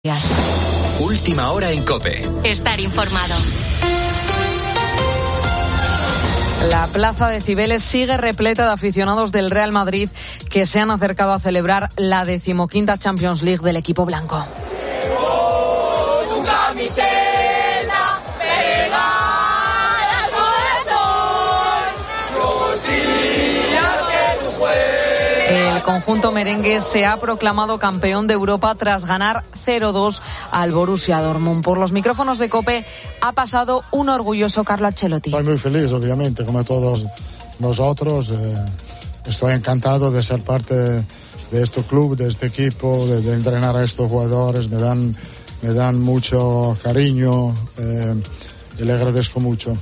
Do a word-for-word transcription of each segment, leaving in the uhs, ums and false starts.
Última hora en COPE. Estar informado. La plaza de Cibeles sigue repleta de aficionados del Real Madrid que se han acercado a celebrar la decimoquinta Champions League del equipo blanco. Oh, su camiseta pegada al corazón, los días que tú juegas. El conjunto merengue se ha proclamado campeón de Europa tras ganar cero dos al Borussia Dortmund. Por los micrófonos de COPE ha pasado un orgulloso Carlo Ancelotti. Estoy muy feliz, obviamente, como todos nosotros. Eh, estoy encantado de ser parte de este club, de este equipo, de, de entrenar a estos jugadores. Me dan, me dan mucho cariño eh, y le agradezco mucho.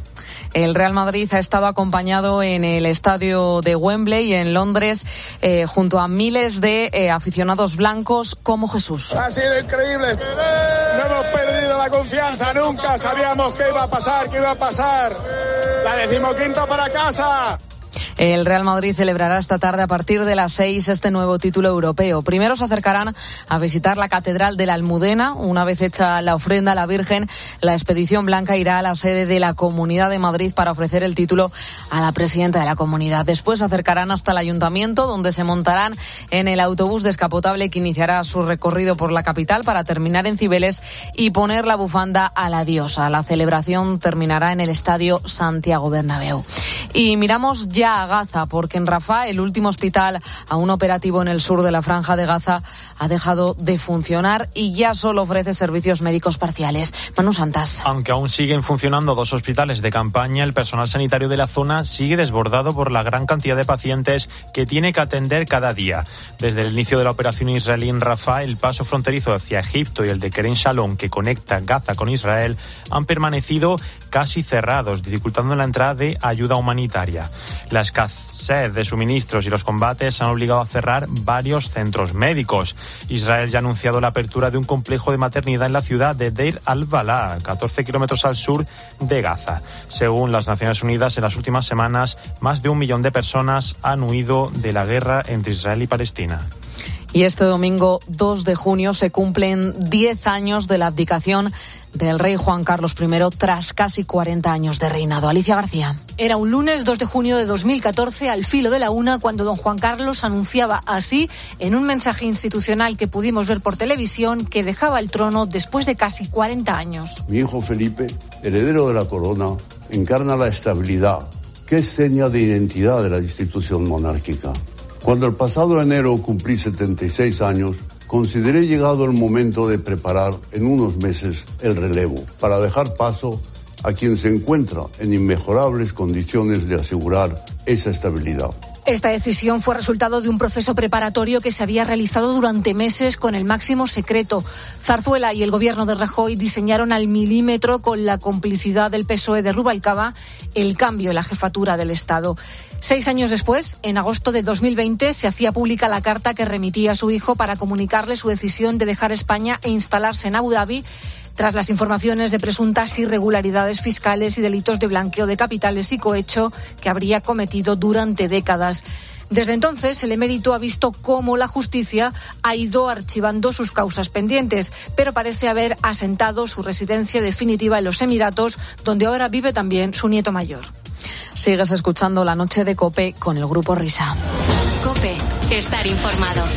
El Real Madrid ha estado acompañado en el estadio de Wembley en Londres eh, junto a miles de eh, aficionados blancos como Jesús. Ha sido increíble. No hemos perdido la confianza nunca. Sabíamos que iba a pasar, que iba a pasar. La decimoquinta para casa. El Real Madrid celebrará esta tarde a partir de las seis este nuevo título europeo. Primero se acercarán a visitar la Catedral de la Almudena. Una vez hecha la ofrenda a la Virgen, la expedición blanca irá a la sede de la Comunidad de Madrid para ofrecer el título a la presidenta de la comunidad. Después se acercarán hasta el Ayuntamiento, donde se montarán en el autobús descapotable que iniciará su recorrido por la capital para terminar en Cibeles y poner la bufanda a la diosa. La celebración terminará en el Estadio Santiago Bernabéu. Y miramos ya a Gaza, porque en Rafah, el último hospital aún operativo en el sur de la Franja de Gaza, ha dejado de funcionar y ya solo ofrece servicios médicos parciales. Manu Santas. Aunque aún siguen funcionando dos hospitales de campaña, el personal sanitario de la zona sigue desbordado por la gran cantidad de pacientes que tiene que atender cada día. Desde el inicio de la operación israelí en Rafah, el paso fronterizo hacia Egipto y el de Kerem Shalom, que conecta Gaza con Israel, han permanecido casi cerrados, dificultando la entrada de ayuda humanitaria. La escasez de suministros y los combates han obligado a cerrar varios centros médicos. Israel ya ha anunciado la apertura de un complejo de maternidad en la ciudad de Deir al-Balah, catorce kilómetros al sur de Gaza. Según las Naciones Unidas, en las últimas semanas, más de un millón de personas han huido de la guerra entre Israel y Palestina. Y este domingo dos de junio se cumplen diez años de la abdicación del rey Juan Carlos primero tras casi cuarenta años de reinado. Alicia García. Era un lunes dos de junio de dos mil catorce, al filo de la una, cuando don Juan Carlos anunciaba así, en un mensaje institucional que pudimos ver por televisión, que dejaba el trono después de casi cuarenta años. Mi hijo Felipe, heredero de la corona, encarna la estabilidad, que es seña de identidad de la institución monárquica. Cuando el pasado enero cumplí setenta y seis años, consideré llegado el momento de preparar en unos meses el relevo para dejar paso a quien se encuentra en inmejorables condiciones de asegurar esa estabilidad. Esta decisión fue resultado de un proceso preparatorio que se había realizado durante meses con el máximo secreto. Zarzuela y el gobierno de Rajoy diseñaron al milímetro, con la complicidad del P S O E de Rubalcaba, el cambio en la jefatura del Estado. Seis años después, en agosto de dos mil veinte, se hacía pública la carta que remitía a su hijo para comunicarle su decisión de dejar España e instalarse en Abu Dhabi, tras las informaciones de presuntas irregularidades fiscales y delitos de blanqueo de capitales y cohecho que habría cometido durante décadas. Desde entonces, el emérito ha visto cómo la justicia ha ido archivando sus causas pendientes, pero parece haber asentado su residencia definitiva en los Emiratos, donde ahora vive también su nieto mayor. Sigues escuchando La Noche de COPE con el Grupo Risa. COPE, estar informado.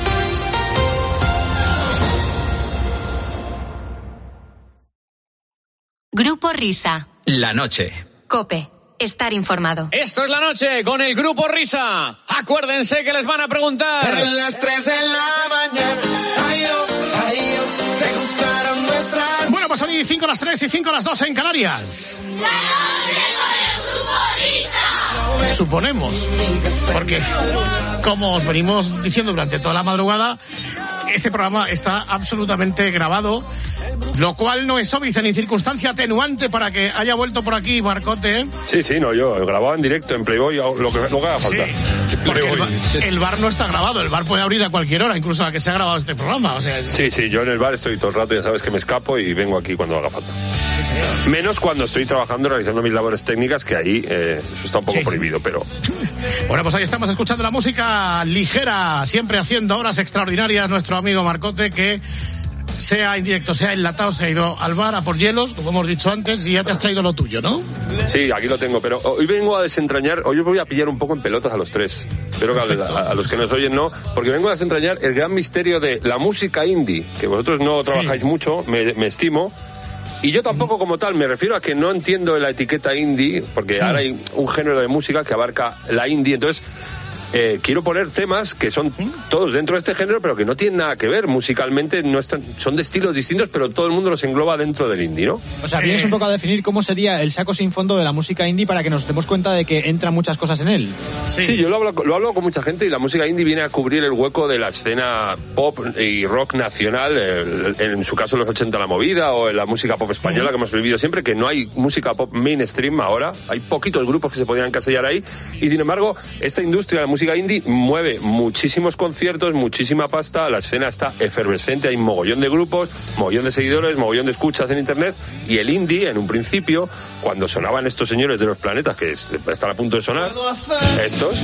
Grupo Risa. La noche. COPE, estar informado. Esto es La Noche con el Grupo Risa. Acuérdense que les van a preguntar. En las tres de la mañana. Ay, oh, ay, oh, te gustaron nuestras. Bueno, pues son cinco a las tres y cinco a las dos en Canarias. La noche con el Grupo Risa. Suponemos. Porque, como os venimos diciendo durante toda la madrugada, ese programa está absolutamente grabado, lo cual no es óbice ni circunstancia atenuante para que haya vuelto por aquí Marcote. Sí, sí, no, yo grabado en directo en Playboy, lo que, lo que haga falta. Sí, porque el bar, el bar no está grabado, el bar puede abrir a cualquier hora, incluso a que se ha grabado este programa. O sea, sí, sí, yo en el bar estoy todo el rato, ya sabes que me escapo y vengo aquí cuando haga falta. Sí, señor. Menos cuando estoy trabajando, realizando mis labores técnicas, que ahí eh, eso está un poco sí. prohibido, pero... Bueno, pues ahí estamos escuchando la música ligera, siempre haciendo horas extraordinarias, nuestro amigo Marcote, que sea en directo, sea enlatado, se ha ido al bar a por hielos, como hemos dicho antes, y ya te has traído lo tuyo, ¿no? Sí, aquí lo tengo, pero hoy vengo a desentrañar, hoy os voy a pillar un poco en pelotas a los tres. Espero que a, a, a los que nos oyen no, porque vengo a desentrañar el gran misterio de la música indie, que vosotros no trabajáis sí. mucho, me, me estimo. Y yo tampoco como tal, me refiero a que no entiendo la etiqueta indie, porque ahora hay un género de música que abarca la indie, entonces eh, quiero poner temas que son todos dentro de este género, pero que no tienen nada que ver musicalmente, no están, son de estilos distintos, pero todo el mundo los engloba dentro del indie, ¿no? O sea, vienes un poco a definir cómo sería el saco sin fondo de la música indie para que nos demos cuenta de que entran muchas cosas en él. Sí, sí yo lo hablo, lo hablo con mucha gente y la música indie viene a cubrir el hueco de la escena pop y rock nacional, el, en su caso en los ochenta la movida o en la música pop española uh-huh. que hemos vivido siempre, que no hay música pop mainstream ahora, hay poquitos grupos que se podían encasillar ahí y sin embargo esta industria de la música indie mueve muchísimos conciertos, muchísima pasta, la escena está efervescente, hay mogollón de grupos, mogollón de seguidores, mogollón de escuchas en internet y el indie en un principio, cuando sonaban estos señores de Los Planetas que están a punto de sonar, estos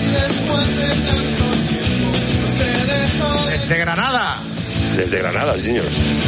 desde Granada desde Granada, sí señor.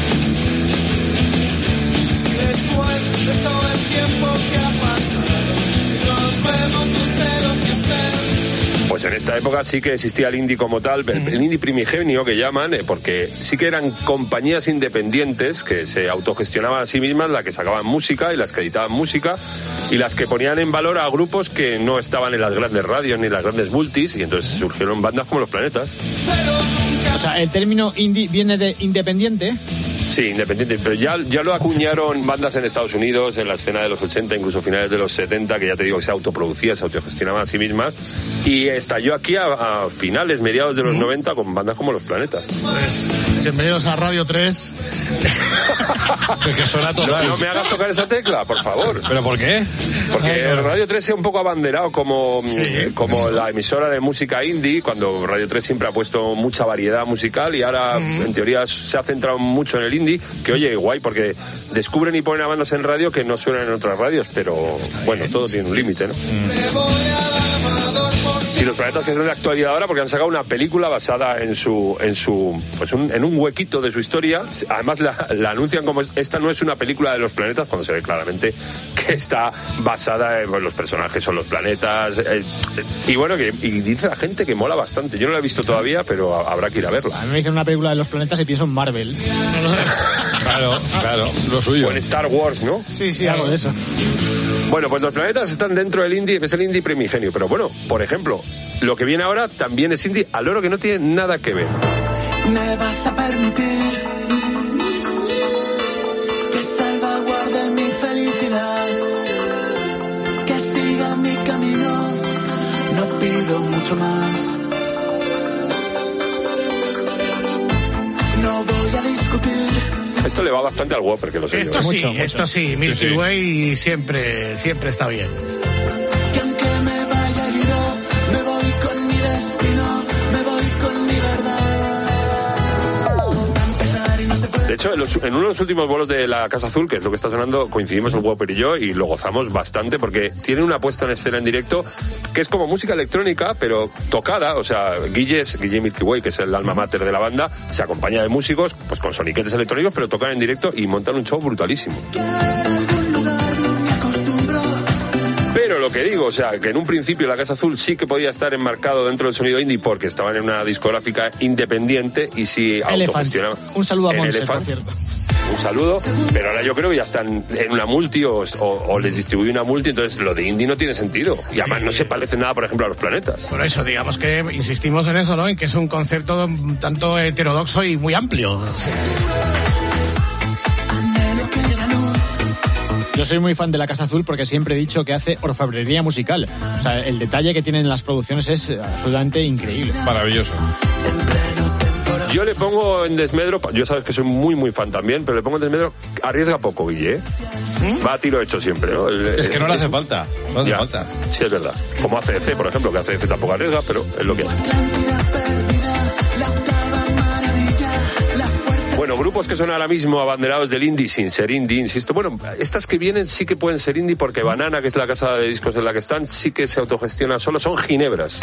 Después de todo el tiempo que ha pasado, si nos vemos no sé lo que hacer. Pues en esta época sí que existía el indie como tal, el, el indie primigenio que llaman, eh, porque sí que eran compañías independientes que se autogestionaban a sí mismas, las que sacaban música y las que editaban música y las que ponían en valor a grupos que no estaban en las grandes radios ni en las grandes multis y entonces surgieron bandas como Los Planetas. O sea, el término indie viene de independiente. Sí, independiente, pero ya, ya lo acuñaron bandas en Estados Unidos, en la escena de los ochenta, incluso finales de los setenta, que ya te digo que se autoproducía, se autogestionaban a sí mismas, y estalló aquí a, a finales, mediados de los noventa, con bandas como Los Planetas. Pues, bienvenidos a Radio tres. Que suena todo. No, no me hagas tocar esa tecla, por favor. ¿Pero por qué? Porque Radio tres se ha un poco abanderado como, sí, como la emisora de música indie, cuando Radio tres siempre ha puesto mucha variedad musical y ahora, uh-huh. en teoría, se ha centrado mucho en el indie, que oye, guay, porque descubren y ponen a bandas en radio que no suenan en otras radios, pero bueno, todo tiene un límite, ¿no? Mm. Y Los Planetas que son de actualidad ahora porque han sacado una película basada en su en su pues un, en un huequito de su historia. Además la, la anuncian como esta no es una película de los planetas, cuando se ve claramente que está basada en pues, los personajes son los planetas, eh, y bueno, que y dice la gente que mola bastante. Yo no la he visto todavía, pero habrá que ir a verla. A mí me dicen una película de los planetas y pienso en Marvel. Claro, claro, lo suyo. O en Star Wars, ¿no? Sí, sí, algo de eso. Bueno, pues Los Planetas están dentro del indie, es el indie primigenio, pero bueno, por ejemplo, lo que viene ahora también es indie, al oro que no tiene nada que ver. Me vas a permitir que salvaguarde mi felicidad, que siga mi camino, no pido mucho más. No voy a discutir. Esto le va bastante al Whopper, que lo sé. Esto yo, sí, mucho, mucho. esto sí, Milky sí, sí. Way siempre, siempre está bien. Que aunque me vaya herido, me voy con mi destino, me voy con mi verdad. De hecho, en, los, en uno de los últimos bolos de la Casa Azul, que es lo que está sonando, coincidimos el Whopper y yo y lo gozamos bastante porque tiene una puesta en escena en directo que es como música electrónica, pero tocada. O sea, Guille, Guille Milky Way, que es el alma mater de la banda, se acompaña de músicos pues con soniquetes electrónicos, pero tocan en directo y montan un show brutalísimo. Pero lo que digo, o sea, que en un principio la Casa Azul sí que podía estar enmarcado dentro del sonido indie porque estaban en una discográfica independiente y sí autogestionaban. Un saludo a Monse, por cierto. Un saludo, pero ahora yo creo que ya están en una multi o, o, o les distribuye una multi, entonces lo de indie no tiene sentido. Y además no se parece nada, por ejemplo, a Los Planetas. Por eso, digamos que insistimos en eso, ¿no? En que es un concepto tanto heterodoxo y muy amplio. Sí. Yo soy muy fan de la Casa Azul porque siempre he dicho que hace orfebrería musical. O sea, el detalle que tienen en las producciones es absolutamente increíble. Maravilloso. Yo le pongo en desmedro, yo sabes que soy muy muy fan también, pero le pongo en desmedro, arriesga poco, Guille, ¿eh? ¿Sí? Va a tiro hecho siempre, ¿no? El, es que no le hace es, falta, no hace ya, falta. Sí, es verdad. Como A C D C, por ejemplo, que A C D C tampoco arriesga, pero es lo que hace. Bueno, grupos que son ahora mismo abanderados del indie sin ser indie, insisto. Bueno, estas que vienen sí que pueden ser indie porque Banana, que es la casa de discos en la que están, sí que se autogestiona solo, son ginebras.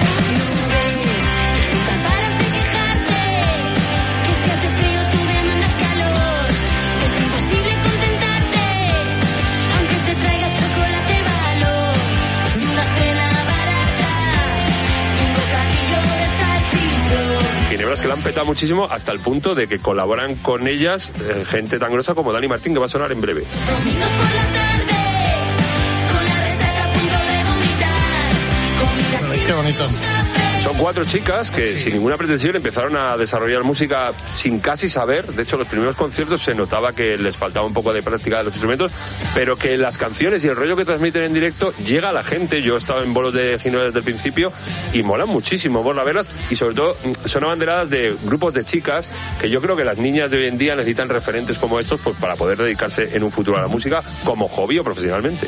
petado muchísimo hasta el punto de que colaboran con ellas eh, gente tan grosa como Dani Martín, que va a sonar en breve. Qué bonito. Son cuatro chicas que sí. sin ninguna pretensión empezaron a desarrollar música sin casi saber. De hecho, los primeros conciertos se notaba que les faltaba un poco de práctica de los instrumentos, pero que las canciones y el rollo que transmiten en directo llega a la gente. Yo estaba en bolos de Ginebra desde el principio y molan muchísimo por la verlas, y sobre todo son abanderadas de grupos de chicas que yo creo que las niñas de hoy en día necesitan referentes como estos, pues para poder dedicarse en un futuro a la música como hobby o profesionalmente.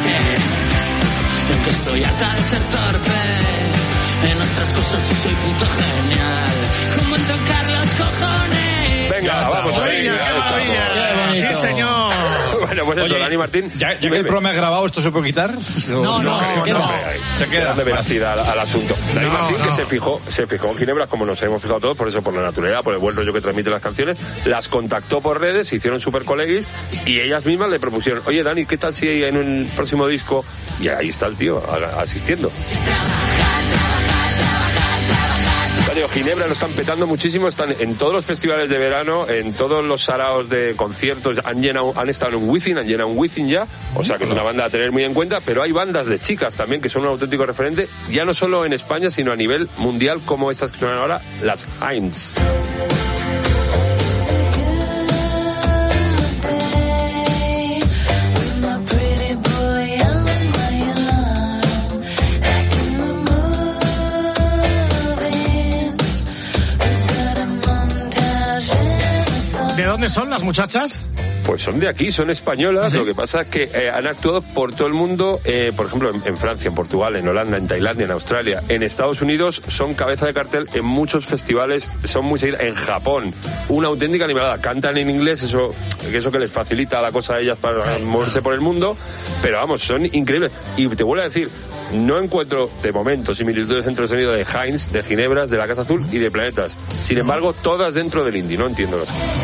Que estoy harta de ser torpe, en otras cosas sí soy puto genial, como en tocar los cojones. Venga, vamos a ver. Sí, señor. Bueno, pues eso, Oye, Dani Martín. Ya, ya que el programa es grabado, ¿esto se puede quitar? No, no, no, se no, queda. no. Se queda. De veracidad al, al asunto. Dani No, Martín, no. que se fijó, se fijó en Ginebra, como nos hemos fijado todos, por eso, por la naturaleza, por el buen rollo que transmiten las canciones, las contactó por redes, se hicieron super coleguis y ellas mismas le propusieron, oye, Dani, ¿qué tal si en un próximo disco? Y ahí está el tío, a, asistiendo. Digo, Ginebra lo están petando muchísimo, están en todos los festivales de verano, en todos los saraos de conciertos, han llenado, han estado en un Wizzing, han llenado un Wizzing ya, o sea que es una banda a tener muy en cuenta, pero hay bandas de chicas también que son un auténtico referente, ya no solo en España, sino a nivel mundial, como estas que suenan ahora, las Heinz. ¿De dónde son las muchachas? Pues son de aquí, son españolas. ¿Sí? Lo que pasa es que eh, han actuado por todo el mundo, eh, por ejemplo, en, en Francia, en Portugal, en Holanda, en Tailandia, en Australia, en Estados Unidos, son cabeza de cartel en muchos festivales, son muy seguidas. En Japón, una auténtica animalada. Cantan en inglés, eso, eso que les facilita la cosa a ellas para moverse por el mundo, pero vamos, son increíbles. Y te vuelvo a decir, no encuentro de momento similitudes entre el sonido de Heinz, de Ginebras, de la Casa Azul y de Planetas. Sin embargo, todas dentro del indie, no entiendo las cosas.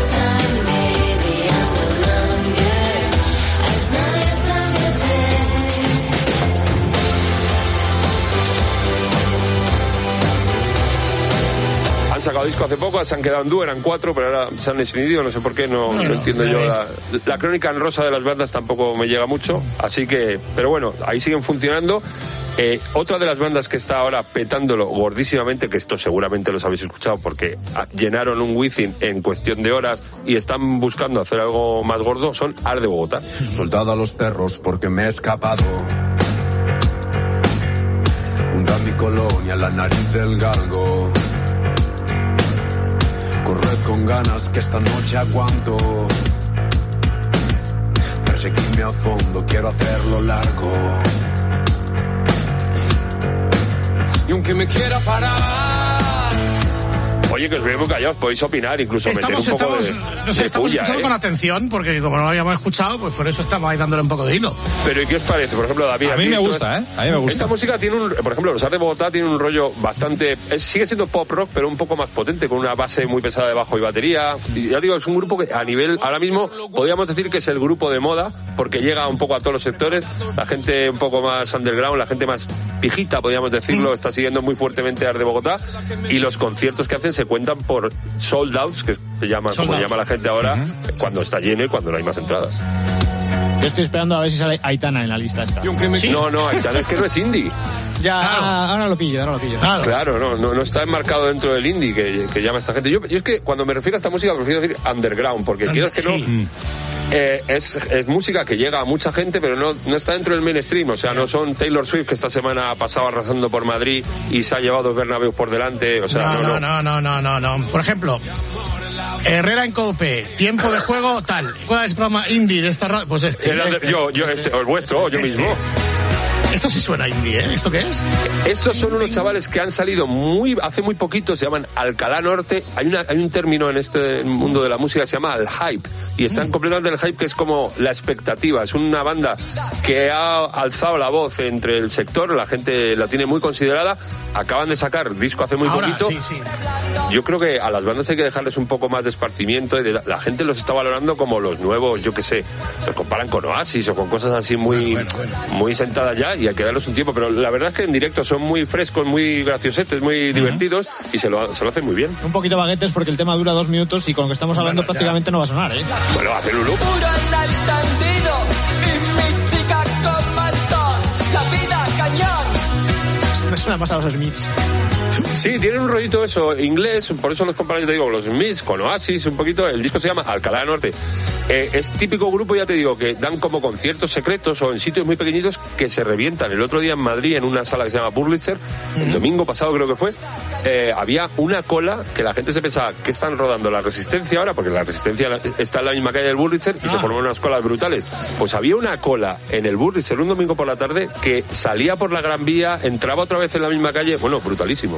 Han sacado disco hace poco, se han quedado en dúo, eran cuatro, pero ahora se han desinhibido, no sé por qué, no, no, no entiendo yo. La, la crónica en rosa de las bandas tampoco me llega mucho, así que, pero bueno, ahí siguen funcionando. Eh, otra de las bandas que está ahora petándolo gordísimamente, que esto seguramente los habéis escuchado porque llenaron un Wizzing en cuestión de horas y están buscando hacer algo más gordo, son Ars de Bogotá. Soldado a los perros porque me he escapado. Hunda mi colonia, la nariz del galgo. Corred con ganas que esta noche aguanto. Perseguirme a fondo, quiero hacerlo largo. Y aunque me quiera parar. Oye, que os veo muy callados, podéis opinar, incluso estamos, meter un poco estamos, de, no sé, de estamos puya, escuchando ¿eh? con atención, porque como no lo habíamos escuchado, pues por eso estamos ahí dándole un poco de hilo. Pero ¿y qué os parece? Por ejemplo, David, a mí me gusta, ¿eh? A mí me gusta. Esta música tiene un, por ejemplo, los Ars de Bogotá tienen un rollo bastante, es, sigue siendo pop rock, pero un poco más potente, con una base muy pesada de bajo y batería. Y ya digo, es un grupo que a nivel, ahora mismo, podríamos decir que es el grupo de moda, porque llega un poco a todos los sectores, la gente un poco más underground, la gente más pijita, podríamos decirlo, está siguiendo muy fuertemente Ars de Bogotá, y los conciertos que hacen se cuentan por sold outs, que se llama, como se llama la gente ahora, uh-huh. cuando está lleno y cuando no hay más entradas. Yo estoy esperando a ver si sale Aitana en la lista esta. ¿Sí? No, no, Aitana es que no es indie. Ya, claro. ahora lo pillo, ahora lo pillo. Claro, claro no, no, no está enmarcado dentro del indie que, que llama esta gente. Yo, yo es que cuando me refiero a esta música prefiero decir underground, porque quieras que no... Sí. Eh, es, es música que llega a mucha gente, pero no, no está dentro del mainstream. O sea, no son Taylor Swift, que esta semana ha pasado arrasando por Madrid y se ha llevado dos Bernabéus por delante. O sea, no, no, no, no, no, no, no, no. Por ejemplo, Herrera en Cope, tiempo de juego, tal. ¿Cuál es el programa indie de esta radio? Pues este. El, este yo, yo, este, o el vuestro, yo este. mismo. Esto sí suena indie, ¿eh? ¿Esto qué es? Estos son unos chavales que han salido muy hace muy poquito, se llaman Alcalá Norte. Hay, una, hay un término en este mundo de la música que se llama el hype. Y están mm. completamente en el hype, que es como la expectativa. Es una banda que ha alzado la voz entre el sector, la gente la tiene muy considerada. Acaban de sacar disco hace muy Ahora, poquito. Sí, sí. Yo creo que a las bandas hay que dejarles un poco más de esparcimiento. Y de, la gente los está valorando como los nuevos, yo qué sé, los comparan con Oasis o con cosas así muy, bueno, bueno, bueno. muy sentadas ya. Y y hay que darles un tiempo, pero la verdad es que en directo son muy frescos, muy graciosetes, muy uh-huh. divertidos y se lo, se lo hacen muy bien. Un poquito baguetes porque el tema dura dos minutos y con lo que estamos hablando bueno, prácticamente ya. no va a sonar, ¿eh? Bueno, hace Lulú. Me suena más a los Smiths. Sí, tienen un rollito eso, inglés, por eso los compañeros te digo, los Smiths con Oasis, un poquito, el disco se llama Alcalá Norte. Eh, es típico grupo, ya te digo, que dan como conciertos secretos o en sitios muy pequeñitos que se revientan. El otro día en Madrid, en una sala que se llama Burlitzer, uh-huh. el domingo pasado creo que fue, eh, había una cola que la gente se pensaba que están rodando la Resistencia ahora, porque la Resistencia está en la misma calle del Burlitzer y ah. se forman unas colas brutales. Pues había una cola en el Burlitzer un domingo por la tarde que salía por la Gran Vía, entraba otra vez en la misma calle, bueno, brutalísimo.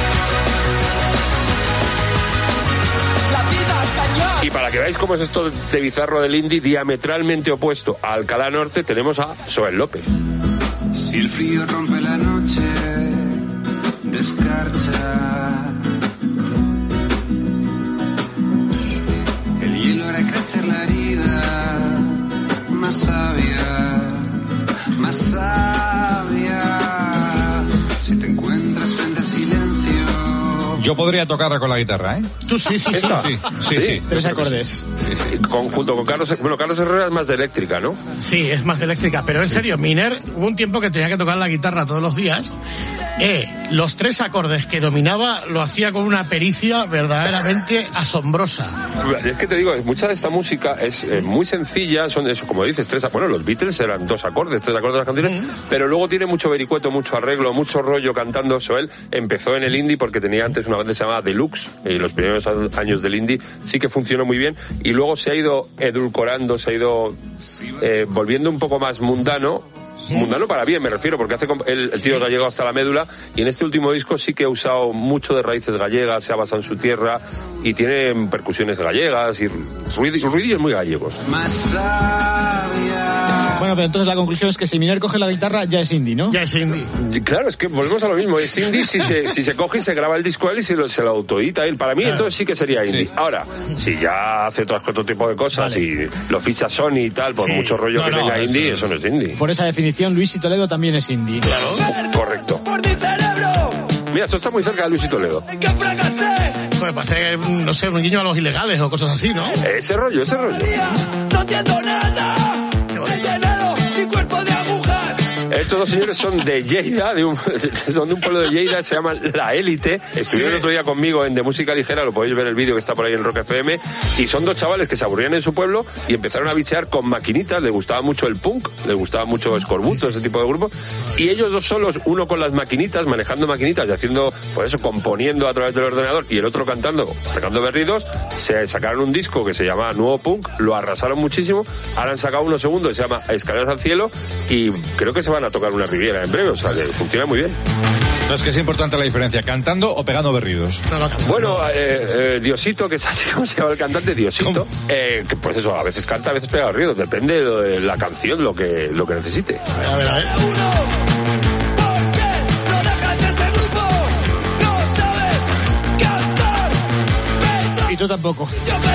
Y para que veáis cómo es esto de bizarro del indie, diametralmente opuesto a Alcalá Norte, tenemos a Soel López. Si el frío rompe la noche, descarcha. El hielo hará crecer la herida, más sabia, más sabia. Si te encuentras frente al silencio. Yo podría tocarla con la guitarra, ¿eh? Tú sí, sí, sí. Sí, sí, sí. sí. Tres acordes. Sí, sí. Con, junto con Carlos... Bueno, Carlos Herrera es más de eléctrica, ¿no? Sí, es más de eléctrica. Pero en serio, Miner, hubo un tiempo que tenía que tocar la guitarra todos los días. Eh, los tres acordes que dominaba lo hacía con una pericia verdaderamente asombrosa. Es que te digo, mucha de esta música es eh, muy sencilla, son eso, como dices, tres acordes. Bueno, los Beatles eran dos acordes, tres acordes de las canciones, uh-huh. pero luego tiene mucho vericueto, mucho arreglo, mucho rollo cantando. Soel empezó en el indie porque tenía antes una banda que se llamaba Deluxe, y los primeros años del indie sí que funcionó muy bien, y luego se ha ido edulcorando, se ha ido eh, volviendo un poco más mundano. Mundano para bien, me refiero, porque hace el, el tío gallego hasta la médula, y en este último disco sí que ha usado mucho de raíces gallegas, se ha basado en su tierra y tiene percusiones gallegas y ruidillos muy gallegos. Bueno, pero entonces la conclusión es que si Miner coge la guitarra ya es indie, ¿no? Ya es indie. Claro, es que volvemos a lo mismo, es indie si se, si se coge y se graba el disco él y se lo, se lo autoedita él. Para mí, claro. Entonces sí que sería indie. Sí. Ahora, si ya hace otro, otro tipo de cosas, vale. y lo ficha Sony y tal, por sí. mucho rollo no, que no, tenga eso, indie, eso no es indie. Por esa definición, Luis y Toledo también es indie. Claro, correcto. Mira, esto está muy cerca de Luis y Toledo. Joder, parece, no sé, un guiño a los ilegales o cosas así, ¿no? Ese rollo, ese rollo. No entiendo nada. He llenado mi cuerpo de agujas. Estos dos señores son de Lleida, de un, son de un pueblo de Lleida, se llaman La Élite. Estuvieron sí. el otro día conmigo en De Música Ligera, lo podéis ver el vídeo que está por ahí en Rock F M. Y son dos chavales que se aburrían en su pueblo y empezaron a bichear con maquinitas. Les gustaba mucho el punk, les gustaba mucho Escorbuto, ese tipo de grupo. Y ellos dos solos, uno con las maquinitas, manejando maquinitas y haciendo, pues eso, componiendo a través del ordenador, y el otro cantando, sacando berridos, se sacaron un disco que se llama Nuevo Punk, lo arrasaron muchísimo. Ahora han sacado uno segundo que se llama Escaleras al Cielo y creo que se van a tocar una Riviera en breve, o sea, que funciona muy bien. No, es que es importante la diferencia, cantando o pegando berridos. No, no, bueno, eh, eh, Diosito, que es así como se llama el cantante, Diosito, eh, que pues eso, a veces canta, a veces pega berridos, depende de la canción, lo que, lo que necesite. A ver, a ver, a ver. Y tú tampoco.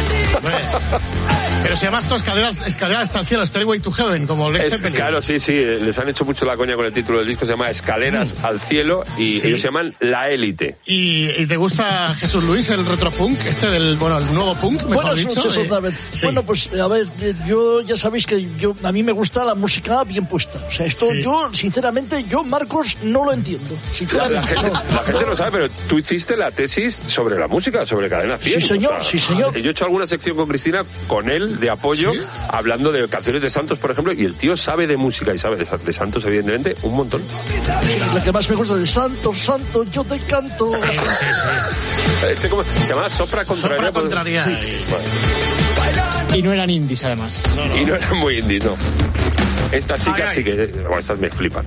Pero se llama esto escaleras, escaleras hasta el cielo, Stairway to Heaven, como Led Zeppelin. Claro, sí, sí, les han hecho mucho la coña con el título del disco, se llama Escaleras mm. al Cielo, y sí. ellos se llaman La Élite. ¿Y, ¿Y te gusta Jesús Luis, el retropunk, este del, bueno, el nuevo punk, mejor Buenas dicho? Noches, eh, otra vez. Sí. Bueno, pues, a ver, yo, ya sabéis que yo, a mí me gusta la música bien puesta. O sea, esto, sí. yo, sinceramente, yo, Marcos, no lo entiendo. La, la, gente, no, la gente lo sabe, pero tú hiciste la tesis sobre la música, sobre Cadena cien. Sí, señor, o sea, sí, señor. Yo he hecho alguna sección con Cristina, con él, de apoyo, ¿sí? hablando de canciones de Santos, por ejemplo, y el tío sabe de música y sabe de, de Santos, evidentemente, un montón. Sí, lo que más me gusta de Santos, Santos, yo te canto. Sí, sí, sí. Ese como, se llama Sopra Contraria. Sopra Contraria. Sí. Bueno. Y no eran indies, además. No, no. Y no eran muy indies, no. Estas chicas ay, sí que... Bueno, estas me flipan.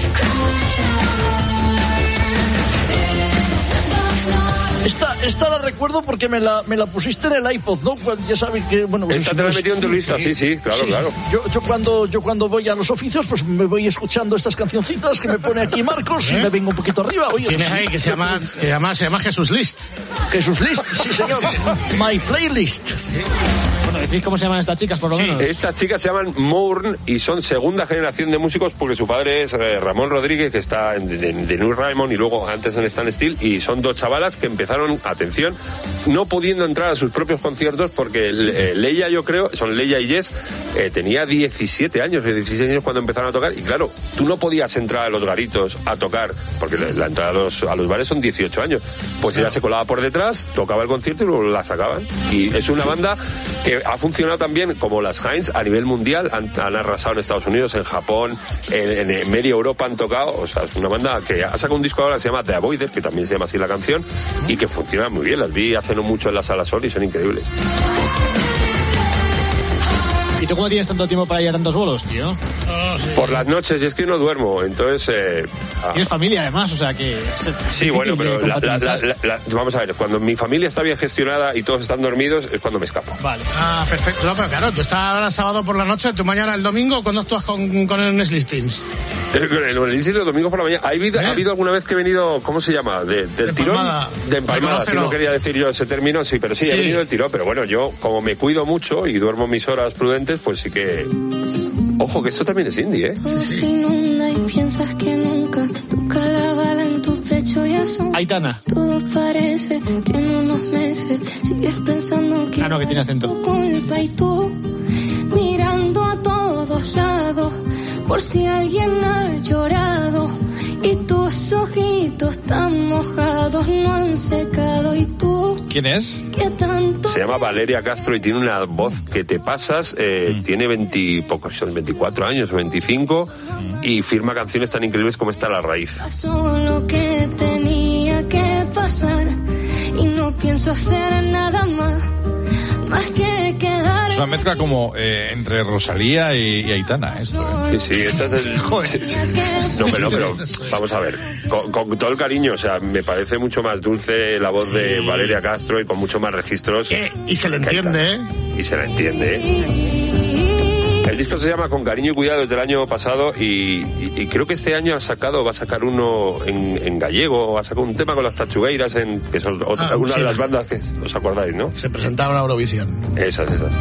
Esta, esta la recuerdo acuerdo porque me la, me la pusiste en el iPod, ¿no? Pues ya sabes que, bueno... Pues, Esta te la he metido en tu lista, sí, sí, claro, sí, claro. Yo, yo, cuando, yo cuando voy a los oficios, pues me voy escuchando estas cancioncitas que me pone aquí Marcos, ¿eh? Y me vengo un poquito arriba. Oye, Tienes pues, ahí que se llama, se llama, se llama Jesús List. Jesús List, sí señor. My Playlist. Bueno, decís cómo se llaman estas chicas, por lo sí, menos. Estas chicas se llaman Mourn y son segunda generación de músicos porque su padre es eh, Ramón Rodríguez, que está en, de, de New Raymond y luego antes en Stan Steel, y son dos chavalas que empezaron, atención, no pudiendo entrar a sus propios conciertos porque eh, Leia, yo creo, son Leia y Jess, eh, tenía diecisiete años, dieciséis años cuando empezaron a tocar, y claro, tú no podías entrar a los garitos a tocar, porque la, la entrada a los, a los bares son dieciocho años, pues ella se colaba por detrás, tocaba el concierto y luego la sacaban, y es una banda que ha funcionado también como las Heinz a nivel mundial, han, han arrasado en Estados Unidos, en Japón, en, en media Europa han tocado, o sea, es una banda que ha sacado un disco ahora que se llama The Avoider, que también se llama así la canción, y que funciona muy bien, las vi hace no mucho en la Sala Sol y son increíbles. ¿Y tú cómo tienes tanto tiempo para ir a tantos bolos, tío? Oh, sí. Por las noches, y es que no duermo, entonces... Eh, ah. Tienes familia, además, o sea que... Sí, bueno, pero la, la, la, la, la, vamos a ver, cuando mi familia está bien gestionada y todos están dormidos, es cuando me escapo. Vale. Ah, perfecto. No, pero claro, tú estás ahora sábado por la noche, tú mañana el domingo, ¿cuándo actúas con, con el Listings? Con el Listings los domingos por la mañana. ¿Ha habido, ¿Eh? ¿Ha habido alguna vez que he venido, cómo se llama? De, del de tirón. Empalmada. De empalmada, si no quería decir yo ese término, sí, pero sí, sí, he venido del tirón. Pero bueno, yo, como me cuido mucho y duermo mis horas prudentes, pues sí que... Ojo, que esto también es indie, ¿eh? Todo se inunda y piensas que nunca toca la bala en tu pecho y asoma. Aitana. Todo parece que en unos meses sigues pensando que... Ah, no, que tiene acento. Tu culpa y tú mirando a todos lados por si alguien ha llorado y tus ojitos tan mojados no han secado y tú... ¿Quién es? ¿Qué tanto? Se llama Valeria Castro y tiene una voz que te pasas, eh, mm. tiene veinte, pocos, son veinticuatro años, veinticinco, mm. y firma canciones tan increíbles como esta La Raíz. Pasó lo que tenía que pasar y no pienso hacer nada más. Más que quedar. Es una mezcla como eh, entre Rosalía y, y Aitana, esto, ¿eh? Sí, sí, esta es el... Joder. No, pero, no, pero vamos a ver, con, con todo el cariño, o sea, me parece mucho más dulce la voz sí. de Valeria Castro y con mucho más registros. Eh, y se le entiende, ¿eh? Y se le entiende, ¿eh? El disco se llama Con Cariño y Cuidado, desde el año pasado, y, y, y creo que este año ha sacado, va a sacar uno en, en gallego, va a sacar un tema con las Tachugueiras, en, que son otra, ah, una sí, de las bandas que os acordáis, ¿no? Se presentaron a Eurovisión. Esas, esas.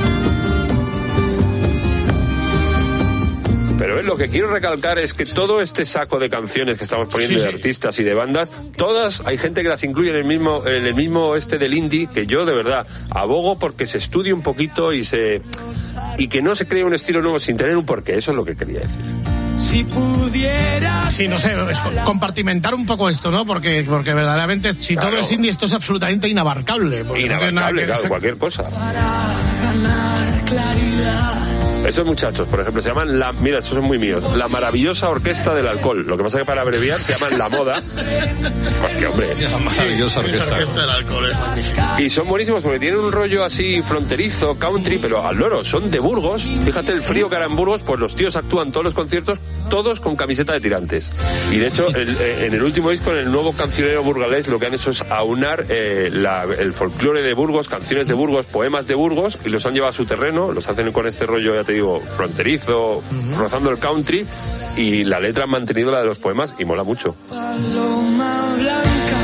Pero ¿ves? Lo que quiero recalcar es que todo este saco de canciones que estamos poniendo sí, de sí. artistas y de bandas, todas hay gente que las incluye en el mismo en el mismo este del indie, que yo de verdad abogo porque se estudie un poquito y se y que no se cree un estilo nuevo sin tener un porqué. Eso es lo que quería decir. Si pudiera... Sí, no sé, es compartimentar un poco esto, ¿no? Porque, porque verdaderamente, si claro. todo es indie, esto es absolutamente inabarcable. Inabarcable, no claro, ser... cualquier cosa. Para ganar claridad. Esos muchachos, por ejemplo, se llaman la... Mira, estos son muy míos. La Maravillosa Orquesta del Alcohol. Lo que pasa es que para abreviar se llaman La Moda. Porque, hombre... La Maravillosa Orquesta, orquesta del Alcohol. Y son buenísimos porque tienen un rollo así fronterizo, country, pero al loro. Son de Burgos. Fíjate el frío que hará en Burgos, pues los tíos actúan todos los conciertos, todos con camiseta de tirantes. Y de hecho, el, en el último disco, en el nuevo cancionero burgalés, lo que han hecho es aunar eh, la, el folclore de Burgos, canciones de Burgos, poemas de Burgos, y los han llevado a su terreno, los hacen con este rollo, ya te digo, fronterizo, uh-huh. rozando el country, y la letra han mantenido la de los poemas y mola mucho. Paloma blanca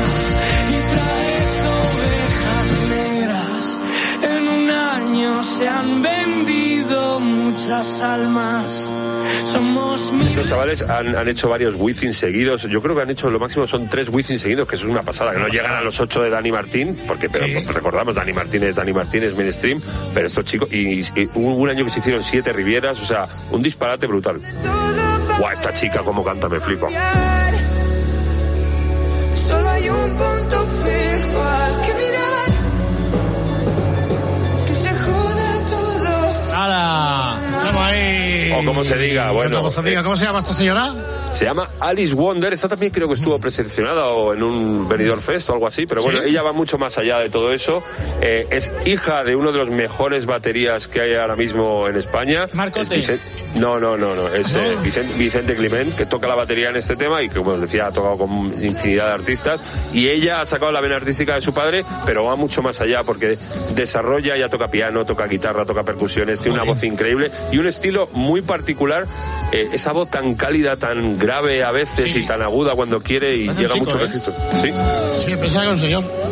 y trae ovejas negras. En un año se han vendido muchas almas. Somos Estos chavales han, han hecho varios Wizzing seguidos. Yo creo que han hecho lo máximo son tres Wizzing seguidos, que eso es una pasada, que no llegan a los ocho de Dani Martín, porque pero sí. recordamos, Dani Martín es Dani Martín, es mainstream, pero estos chicos, y, y hubo un año que se hicieron siete Rivieras, o sea, un disparate brutal. Guau, esta chica como canta, me flipa. Solo hay un punto fijo al que mirar, que se joda todo. ¡Hala! Estamos ahí. O como se diga, bueno. Como se diga, ¿cómo se llama esta señora? Se llama Alice Wonder. Esta también creo que estuvo preseleccionada o en un Benidorm Fest o algo así, pero bueno, ¿sí? Ella va mucho más allá de todo eso. Eh, es hija de uno de los mejores baterías que hay ahora mismo en España. Marcote. Es Vicente... No, no, no, no. Es eh, Vicente, Vicente Climent, que toca la batería en este tema y que, como os decía, ha tocado con infinidad de artistas. Y ella ha sacado la vena artística de su padre, pero va mucho más allá porque desarrolla, ya toca piano, toca guitarra, toca percusiones, tiene una voz increíble y un estilo muy particular. Eh, esa voz tan cálida, tan grave a veces sí. y tan aguda cuando quiere y llega chico, mucho ¿eh? registro. Sí, sí, pensaba que era un señor.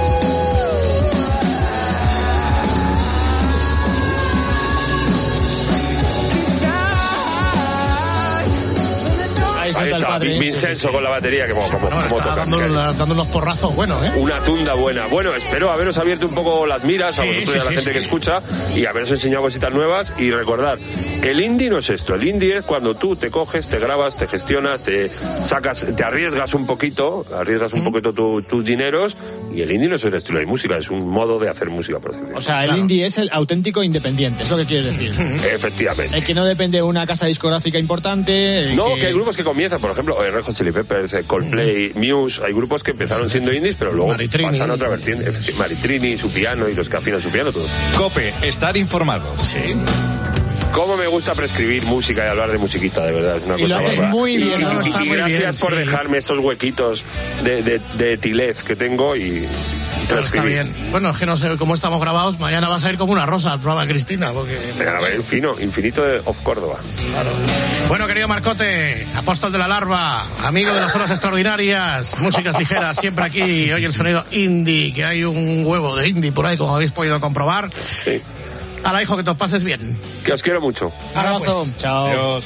Ahí está, padre, Vincenzo sí, sí, sí. con la batería que como, como, no, como toca. Dando, dando unos porrazos buenos, ¿eh? Una tunda buena. Bueno, espero haberos abierto un poco las miras sí, a vosotros sí, y a la sí, gente sí. que escucha y haberos enseñado cositas nuevas y recordar, el indie no es esto, el indie es cuando tú te coges, te grabas, te gestionas, te sacas, te arriesgas un poquito, arriesgas un ¿Mm? poquito tu, tus dineros y el indie no es un estilo de música, es un modo de hacer música. Por o sea, el claro. indie es el auténtico independiente, es lo que quieres decir. Efectivamente. El que no depende de una casa discográfica importante. No, que... que hay grupos que comienzan, por ejemplo, Red Hot Chili Peppers, Coldplay, mm. Muse, hay grupos que empezaron siendo indies, pero luego Maritrini. pasan a otra vertiente. Maritrini, su piano y los que afinan su piano, todo. COPE, estar informado. Sí. Cómo me gusta prescribir música y hablar de musiquita, de verdad, es una y cosa lo haces muy bien, y, no, y, está y muy gracias bien, por sí. dejarme esos huequitos de, de, de tilez que tengo y está bien. Bueno, es que no sé cómo estamos grabados, mañana vas a ir como una rosa al programa de Cristina, porque... A ver, fino, infinito de Off Córdoba. Claro. Bueno, querido Marcote, apóstol de la larva, amigo de las horas extraordinarias, músicas ligeras, siempre aquí, hoy el sonido indie, que hay un huevo de indie por ahí, como habéis podido comprobar. Sí. Hala, hijo, que te pases bien. Que os quiero mucho. Abrazo. Pues. Chao. Adiós.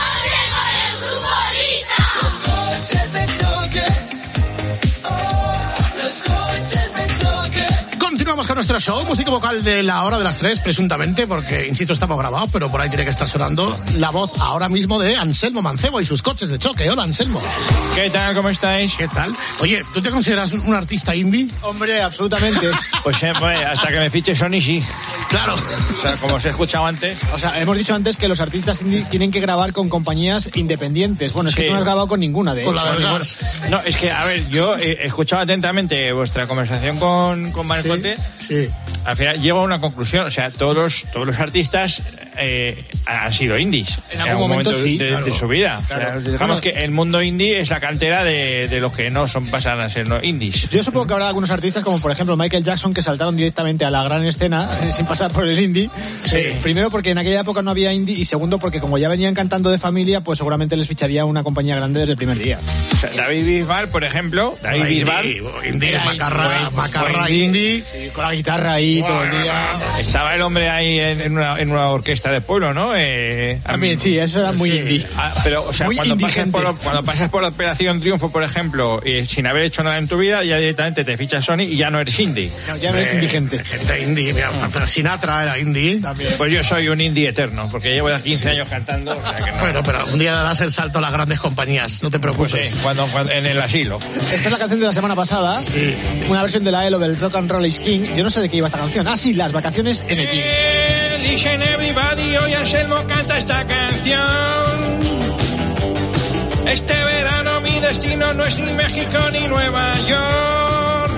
Continuamos con nuestro show, música vocal de la hora de las tres, presuntamente, porque, insisto, estamos grabados, pero por ahí tiene que estar sonando la voz ahora mismo de Anselmo Mancebo y sus coches de choque. Hola, Anselmo. ¿Qué tal? ¿Cómo estáis? ¿Qué tal? Oye, ¿tú te consideras un artista indie? Hombre, absolutamente. Pues eh, hasta que me fiche Sony, sí. Claro. O sea, como os he escuchado antes. O sea, hemos dicho antes que los artistas indie tienen que grabar con compañías independientes. Bueno, es que sí. tú no has grabado con ninguna de ellas. Con la bueno, no, es que, a ver, yo he escuchado atentamente vuestra conversación con, con Marcote. Sí. sí. Al final llego a una conclusión, o sea, todos los, todos los artistas eh, han sido indies en algún, en algún momento, momento sí, de, claro. de su vida. Claro. O sea, digamos bueno, que el mundo indie es la cantera de, de los que no son pasan a ser no indies. Yo supongo que habrá algunos artistas como por ejemplo Michael Jackson que saltaron directamente a la gran escena eh, sin pasar por el indie. Sí. Eh, primero porque en aquella época no había indie y segundo porque como ya venían cantando de familia, pues seguramente les ficharía una compañía grande desde el primer día. O sea, David Bisbal, por ejemplo, David indie, Bisbal, indie, indie, macarra, macarra indie, sí, con la guitarra ahí wow, todo el día. Estaba el hombre ahí en, en, una, en una orquesta de pueblo, ¿no? Eh, También, sí, eso era muy sí. indie. Ah, pero, o sea, muy cuando pasas, por, cuando pasas por la Operación Triunfo, por ejemplo, y sin haber hecho nada en tu vida, ya directamente te fichas Sony y ya no eres indie. No, ya no eres indigente. Gente indie, mira, Sinatra era indie. También. Pues yo soy un indie eterno, porque llevo ya quince años cantando. O sea que no. Bueno, pero un día darás el salto a las grandes compañías, no te preocupes. Pues sí, cuando, cuando, en el asilo. Esta es la canción de la semana pasada. Sí. Una versión de la E L O del Rock and Roll is King. Yo no sé de qué iba esta canción. Ah, sí, las vacaciones en el King. Listen everybody, hoy Anselmo canta esta canción. Este verano mi destino no es ni México ni Nueva York,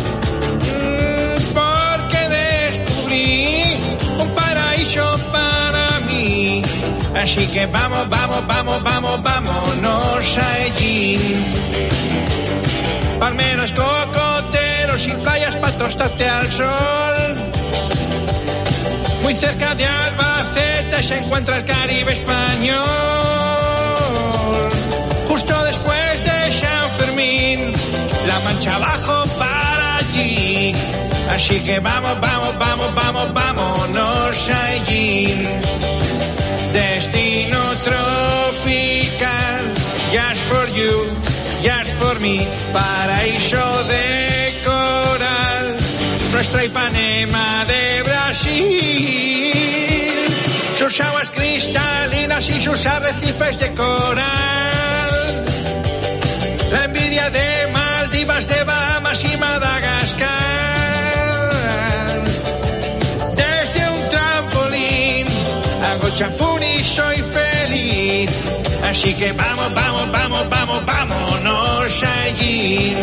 porque descubrí un paraíso para mí. Así que vamos, vamos, vamos, vamos, vámonos allí. Palmeras, cocoteros y playas para tostarte al sol. Muy cerca de Albacete se encuentra el Caribe español. Justo después de San Fermín, la Mancha abajo para allí. Así que vamos, vamos, vamos, vamos, vámonos allí. Destino tropical, just for you, just for me. Paraíso de coral, nuestra Ipanema de Brasil. Sus aguas cristalinas y sus arrecifes de coral. La envidia de Maldivas, de Bahamas y Madagascar. Desde un trampolín hago chafún y soy feliz. Así que vamos, vamos, vamos, vamos, vámonos allí.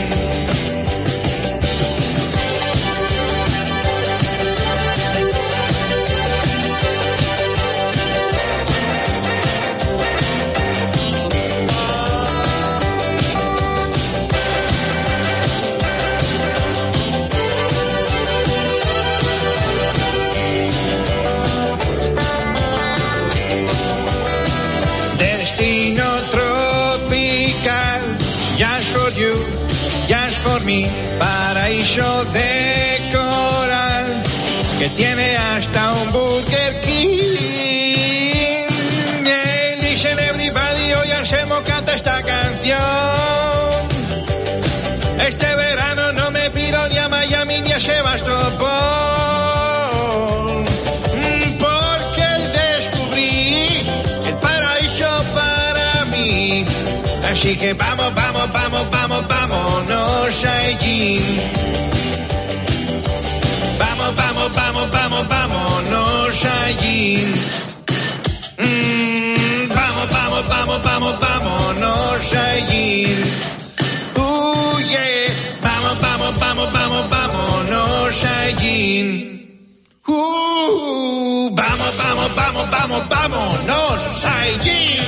you, just for me, paraíso de coral, que tiene hasta un Burger King. Yeah, listen everybody, hoy Anselmo canta esta canción. Este verano no me piro ni a Miami ni a Sebastopol, porque descubrí el paraíso para mí. Así que vamos, vamos, vamos, vamos, vámonos allí. Vamos, vamos, vamos, vamos, vámonos allí. Mm, vamos, vamos, vamos, vamos, vámonos allí. Uh, yeah. Vamos, vamos, vamos, vamos, vámonos allí. Uh, vamos, vamos, vamos, vamos, vámonos allí.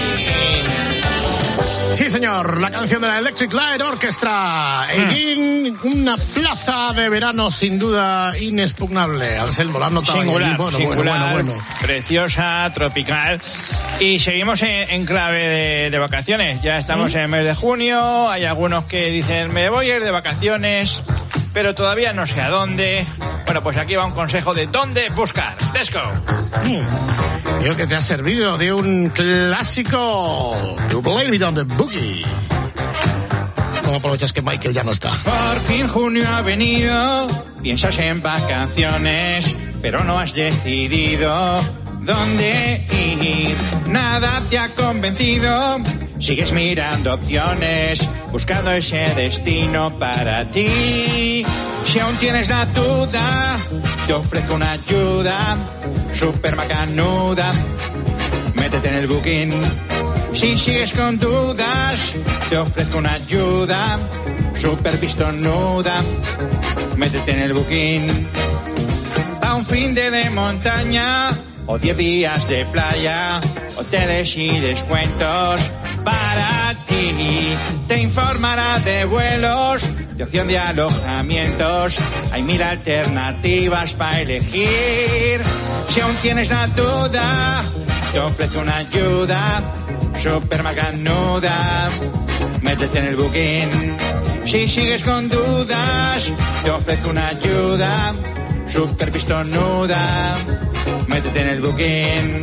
Sí, señor, la canción de la Electric Light Orchestra. Allí, una plaza de verano sin duda inexpugnable. Anselmo, la nota singular, bueno, singular, bueno, bueno, bueno. Preciosa, tropical. Y seguimos en, en clave de, de vacaciones. Ya estamos ¿Mm? en el mes de junio. Hay algunos que dicen, me voy a ir de vacaciones, pero todavía no sé a dónde. Bueno, pues aquí va un consejo de dónde buscar. Let's go. Mm. Creo que te ha servido de un clásico. You blame it on the boogie. ¿Cómo aprovechas que Michael ya no está? Por fin junio ha venido. Piensas en vacaciones, pero no has decidido dónde ir. Nada te ha convencido. Sigues mirando opciones, buscando ese destino para ti. Si aún tienes la duda, te ofrezco una ayuda super macanuda. Métete en el Booking. Si sigues con dudas, te ofrezco una ayuda super pistonuda. Métete en el Booking. A un fin de, de montaña o diez días de playa, hoteles y descuentos para ti. Te informará de vuelos, de opción de alojamientos. Hay mil alternativas para elegir. Si aún tienes la duda, te ofrezco una ayuda super macanuda. Métete en el Booking. Si sigues con dudas, te ofrezco una ayuda super pistonuda. Métete en el Booking.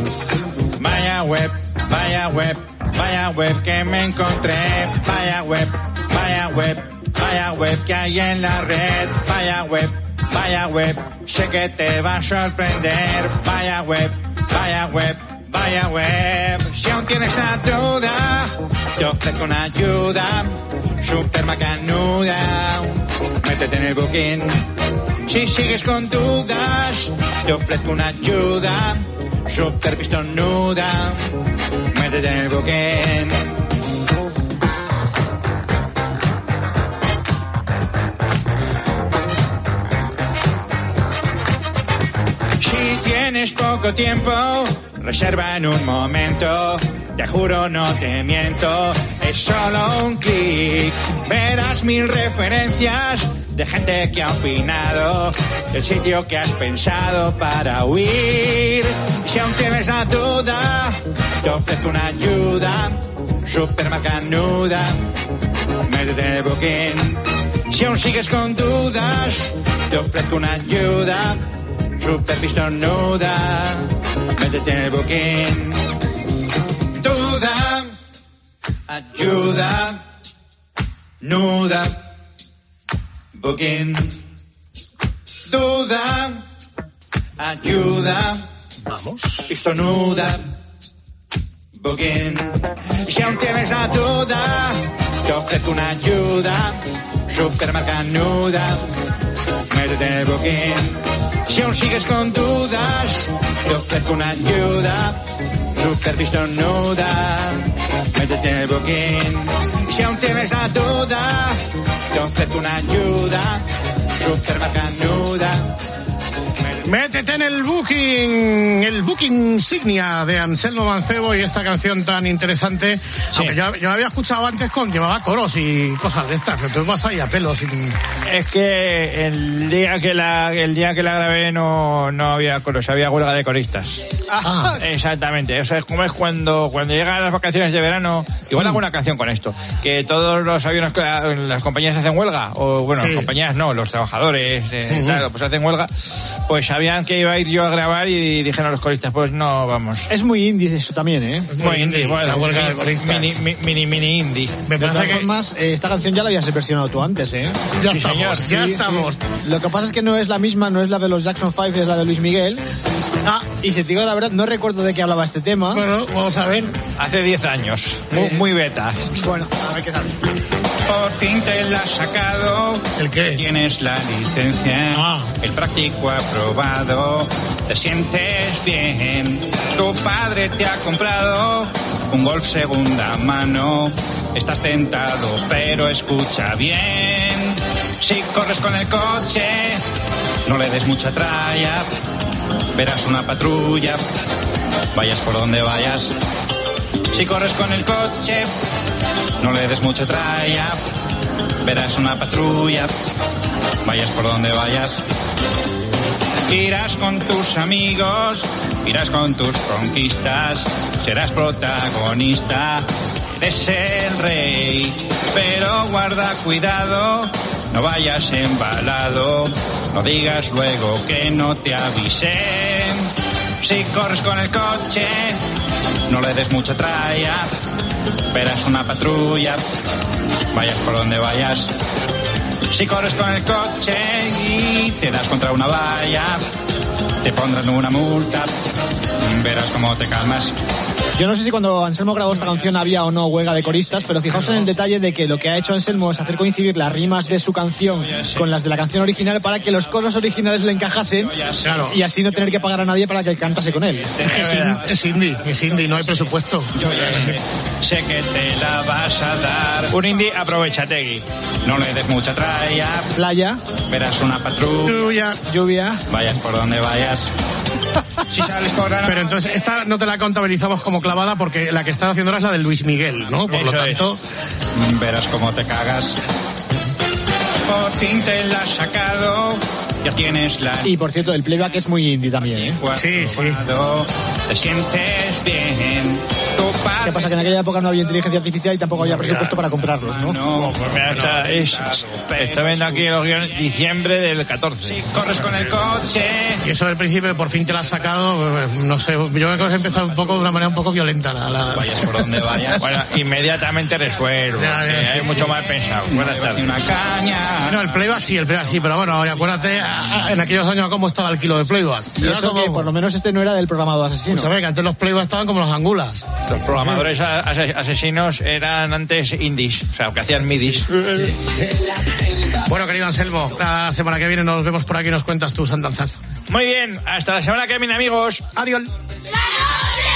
Vaya web, vaya web, vaya web que me encontré. Vaya web, vaya web, vaya web que hay en la red. Vaya web, vaya web, sé que te va a sorprender. Vaya web, vaya web, vaya web. Si aún tienes la duda, te ofrezco una ayuda super macanuda. Métete en el Booking. Si sigues con dudas, te ofrezco una ayuda super pistonuda. Métete en el Booking. Si tienes poco tiempo, reserva en un momento. Te juro, no te miento, es solo un clic. Verás mil referencias de gente que ha opinado del sitio que has pensado para huir. Si aún tienes la duda, te ofrezco una ayuda super macanuda. Métete en el Booking. Si aún sigues con dudas, te ofrezco una ayuda super pistonuda. Métete en el Booking. Duda, ayuda, nuda. Booking. Duda, ayuda, vamos, pistonuda. Booking. Y si aún tienes la duda, te ofrezco una ayuda super macanuda. Métete en el Booking. Si aún sigues con dudas, te ofrezco una ayuda super pistonuda. Métete en el Booking. Si aún tienes la duda, te ofrezco una ayuda super macanuda. Métete en el Booking, el Booking insignia de Anselmo Mancebo y esta canción tan interesante. Sí. Aunque yo, yo había escuchado antes con llevaba coros y cosas de estas, pero tú vas ahí a pelo sin... Es que el día que la el día que la grabé no, no había coros, había huelga de coristas. Ah. Exactamente, o sea, es como es cuando, cuando llegan las vacaciones de verano Igual hago una canción con esto. Que todos los aviones, las compañías hacen huelga, o bueno, sí. las compañías no, los trabajadores, eh, uh-huh. claro, pues hacen huelga. Pues sabían que iba a ir yo a grabar y dijeron a los coristas, pues no, vamos. Es muy indie eso también, ¿eh? Es muy, muy indie, bueno, la huelga de coristas. Mini, mini, mini, mini indie. Me de todas que... formas, eh, esta canción ya la habías versionado tú antes, ¿eh? Ya sí, estamos, señor. ya sí, estamos. Sí. Lo que pasa es que no es la misma, no es la de los Jackson Five, es la de Luis Miguel. Ah, y si te digo la verdad, no recuerdo de qué hablaba este tema. Bueno, vamos a ver. Hace diez años, muy, eh, muy beta. Bueno, a ver qué tal. Por fin te la has sacado. ¿El qué? Tienes la licencia. Ah. El práctico aprobado. Te sientes bien. Tu padre te ha comprado un Golf segunda mano. Estás tentado, pero escucha bien. Si corres con el coche, no le des mucha tralla. Verás una patrulla. Vayas por donde vayas. Si corres con el coche, no le des mucha tralla. Verás una patrulla. Vayas por donde vayas. Irás con tus amigos, irás con tus conquistas. Serás protagonista, eres el rey. Pero guarda cuidado, no vayas embalado. No digas luego que no te avisé. Si corres con el coche, no le des mucha tralla. Verás una patrulla. Vayas por donde vayas. Si corres con el coche y te das contra una valla, te pondrán una multa. Verás cómo te calmas. Yo no sé si cuando Anselmo grabó esta canción había o no huelga de coristas, pero fijaos en el detalle de que lo que ha hecho Anselmo es hacer coincidir las rimas de su canción con las de la canción original para que los coros originales le encajasen, claro, y así no tener que pagar a nadie para que cantase con él. Es, es indie, es indie, no hay presupuesto. Yo ya sé, sé que te la vas a dar. Un indie aprovechategui. No le des mucha tralla. Playa. Verás una patrulla. Lluvia. Vayas por donde vayas. Si sales por la... Pero entonces esta no te la contabilizamos como clavada porque la que estás haciendo ahora es la de Luis Miguel, ¿no? Por Eso lo tanto... Es. Verás cómo te cagas. Por fin te la has sacado. Ya tienes la... Y por cierto, el playback es muy indie también, ¿eh? Sí, sí. Te sientes bien. ¿Qué pasa? Que en aquella época no había inteligencia artificial y tampoco había presupuesto para comprarlos, ¿no? No, pues mira, está, es, está viendo aquí los guiones, diciembre del catorce. Si corres con el coche. Y eso del principio, por fin te lo has sacado, no sé, yo creo que has empezado un poco, de una manera un poco violenta. La, la... Vayas por donde vayas. Bueno, inmediatamente resuelvo. Ya, ya, sí, hay sí, mucho sí. Más pensado. Buenas tardes. Una caña. No, el playback sí, el playback sí, pero bueno, acuérdate, en aquellos años cómo estaba el kilo de playback. Y eso como... que por lo menos este no era del programado asesino. Pues sabes que antes los playback estaban como los angulas. Los programadores sí. asesinos eran antes indies, o sea, que hacían midis. Sí. Bueno, querido Anselmo, la semana que viene nos vemos por aquí y nos cuentas tus andanzas. Muy bien, hasta la semana que viene, amigos. Adiós. La noche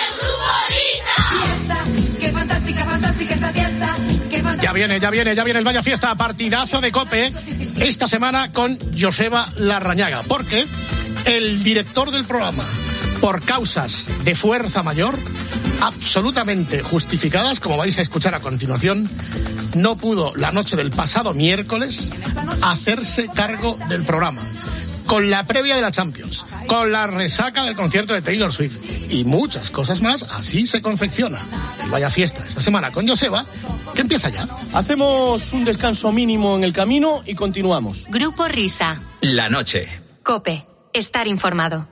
con el Grupo Risa. Qué fantástica, fantástica esta fiesta. Qué fantástica. Ya viene, ya viene, ya viene el Vaya Fiesta, partidazo de COPE esta semana con Joseba Larrañaga, porque el director del programa, por causas de fuerza mayor, absolutamente justificadas, como vais a escuchar a continuación, no pudo la noche del pasado miércoles hacerse cargo del programa. Con la previa de la Champions, con la resaca del concierto de Taylor Swift y muchas cosas más, así se confecciona el Vaya Fiesta esta semana con Joseba, que empieza ya. Hacemos un descanso mínimo en el camino y continuamos. Grupo Risa. La noche. COPE. Estar informado.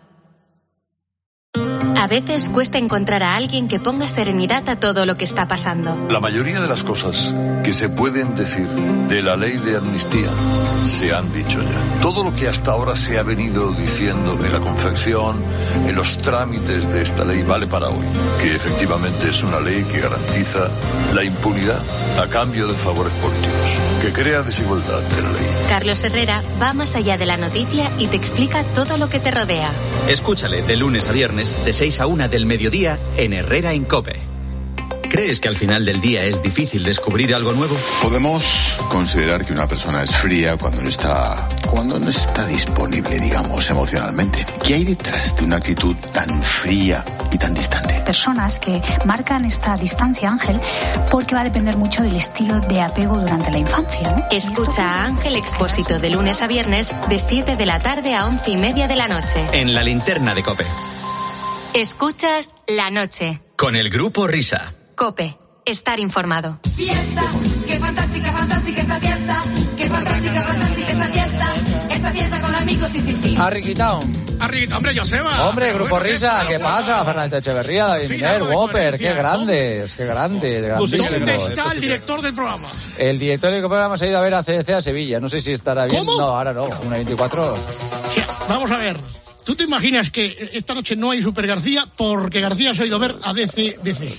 A veces cuesta encontrar a alguien que ponga serenidad a todo lo que está pasando. La mayoría de las cosas que se pueden decir de la ley de amnistía se han dicho ya. Todo lo que hasta ahora se ha venido diciendo en la confección, en los trámites de esta ley vale para hoy. Que efectivamente es una ley que garantiza la impunidad a cambio de favores políticos, que crea desigualdad de la ley. Carlos Herrera va más allá de la noticia y te explica todo lo que te rodea. Escúchale de lunes a viernes de seis a una del mediodía en Herrera en COPE. ¿Crees que al final del día es difícil descubrir algo nuevo? Podemos considerar que una persona es fría cuando no está, cuando no está disponible, digamos, emocionalmente. ¿Qué hay detrás de una actitud tan fría y tan distante? Personas que marcan esta distancia, Ángel, porque va a depender mucho del estilo de apego durante la infancia, ¿no? Escucha a Ángel Expósito de lunes a viernes de siete de la tarde a once y media de la noche. En la linterna de COPE. Escuchas La Noche. Con el Grupo Risa. COPE. estar informado. Fiesta, qué fantástica, fantástica esta fiesta. Qué fantástica, fantástica esta fiesta. Esta fiesta con amigos y sin ti. Arriquitao. Arriquitao, hombre, Joseba. Hombre, Grupo Bueno, Risa, ¿qué pasa? pasa? Fernández Echeverría, David Miner, Whopper, qué grandes, qué grandes. ¿Dónde está el director del programa? El director del programa se ha ido a ver a C D C a Sevilla. No sé si estará bien. ¿Cómo? No, ahora no. Una veinticuatro. O sea, vamos a ver. ¿Tú te imaginas que esta noche no hay Super García porque García se ha ido a ver a D C D C?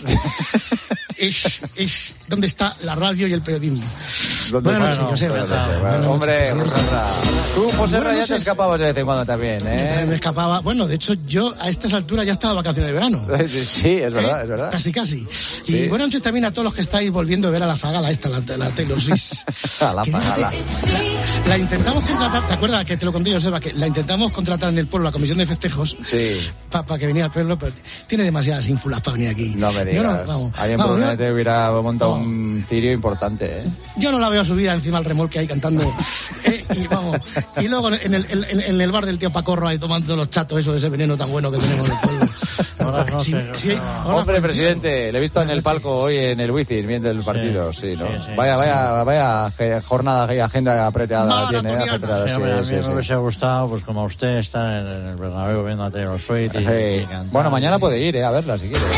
es, es donde está la radio y el periodismo. Buenas noches, Bueno, Joseba. bueno, bueno, Buenas hombre, noches, Joseba. Joserra. Tú, Joserra, Buenas ya te noches. escapabas de vez en cuando también, ¿eh? Me escapaba. Bueno, de hecho, yo a estas alturas ya estaba de vacaciones de verano. Sí, es verdad, ¿Eh? es verdad. Casi, casi. Sí. Y buenas noches también a todos los que estáis volviendo a ver a la Zagala esta, la, la Taylor Swift. A la Que Zagala. La, la intentamos contratar, ¿te acuerdas que te lo conté yo, Seba? Que la intentamos contratar en el pueblo, la comisión de festejos, Sí. para que viniera al pueblo, pero tiene demasiadas ínfulas para venir aquí. No me digas. Yo no, vamos, Alguien vamos, yo, probablemente hubiera montado un cirio importante, ¿eh? yo no la veo subida encima al remolque ahí cantando. eh, y vamos. Y luego en el, en, en el bar del tío Pacorro ahí tomando los chatos, eso de ese veneno tan bueno que tenemos en el pueblo. Buenas noches. Sí, sí, hola, Hombre, Juan, presidente, le he visto en el palco hoy en el Wizzing viendo el partido, sí, ¿no? Vaya, vaya, vaya ge- jornada y agenda apretada tiene, ¿eh? Apretada, Sí, hombre, a mí sí, me sí, hubiese gustado, pues como usted, estar en el Bernabéu viendo a Taylor Swift y, Hey. y cantar. Bueno, mañana puede ir, ¿eh? A verla si quiere.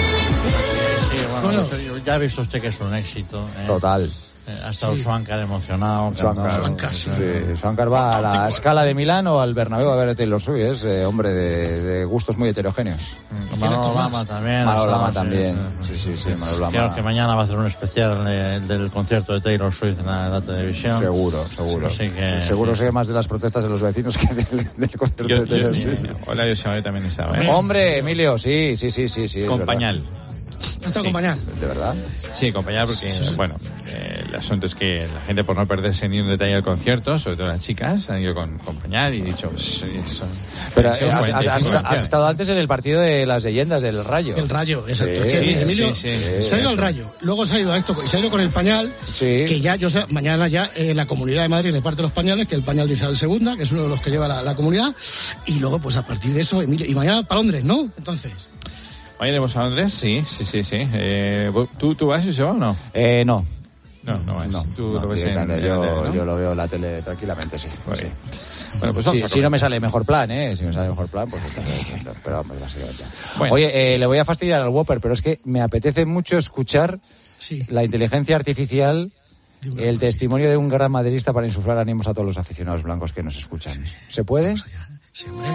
Sí, bueno, ya ha visto usted que es un éxito. ¿eh? Total. Eh, ha estado Swankar emocionado. Swankar, cantando. sí. Swankar va a la Scala de Milán o al Bernabéu a ver a Taylor Swift. Es eh, hombre de, de gustos muy heterogéneos. Manolo Lama también. Manolo ha Lama estado, también. sí, Sí, sí, sí, Manolo Creo Lama. que mañana va a hacer un especial eh, del concierto de Taylor Swift en la, en la televisión. Seguro, seguro. Así que, Seguro sí. sé más de las protestas de los vecinos que del, del concierto Yo- de Taylor yo- Swift. Hola, yo Sabe también estaba. ¿eh? Hombre, Emilio, sí, sí, sí, sí, sí. es Con verdad. pañal. ¿Ha estado con pañal? ¿De verdad? Sí, acompañar porque, bueno, eh, el asunto es que la gente, por no perderse ni un detalle del concierto, sobre todo las chicas, han ido con, con pañal y dicho, pues, eso. Pero eso, eh, has, cuarenta y has- cinco has canciones. estado antes en el partido de las leyendas del Rayo. El Rayo, exacto. Sí, Es que sí, Emilio sí, sí. se ha ido al Rayo, luego se ha ido a esto, y se ha ido con el pañal, que ya, yo sé, mañana ya eh, la Comunidad de Madrid reparte los pañales, que el pañal de Isabel segunda, que es uno de los que lleva la, la comunidad, y luego, pues a partir de eso, Emilio, y mañana para Londres, ¿no? Entonces... Mañana iremos a Londres, sí, sí, sí, sí. Eh, ¿tú, ¿Tú vas, Joseba, o no? Eh, no. No, no vas. No, Tú no, lo ves en, directamente, en yo, la tele, ¿no? yo lo veo en la tele tranquilamente, sí. Muy sí. bien. Bueno, pues Sí, vamos a si no me comentar. sale mejor plan, ¿eh? Si me sale mejor plan, pues está bien. Pero vamos, básicamente. Bueno. Oye, eh, le voy a fastidiar al Whopper, pero es que me apetece mucho escuchar la inteligencia artificial, el testimonio de un gran madridista para insuflar ánimos a todos los aficionados blancos que nos escuchan. ¿Se puede? Siempre.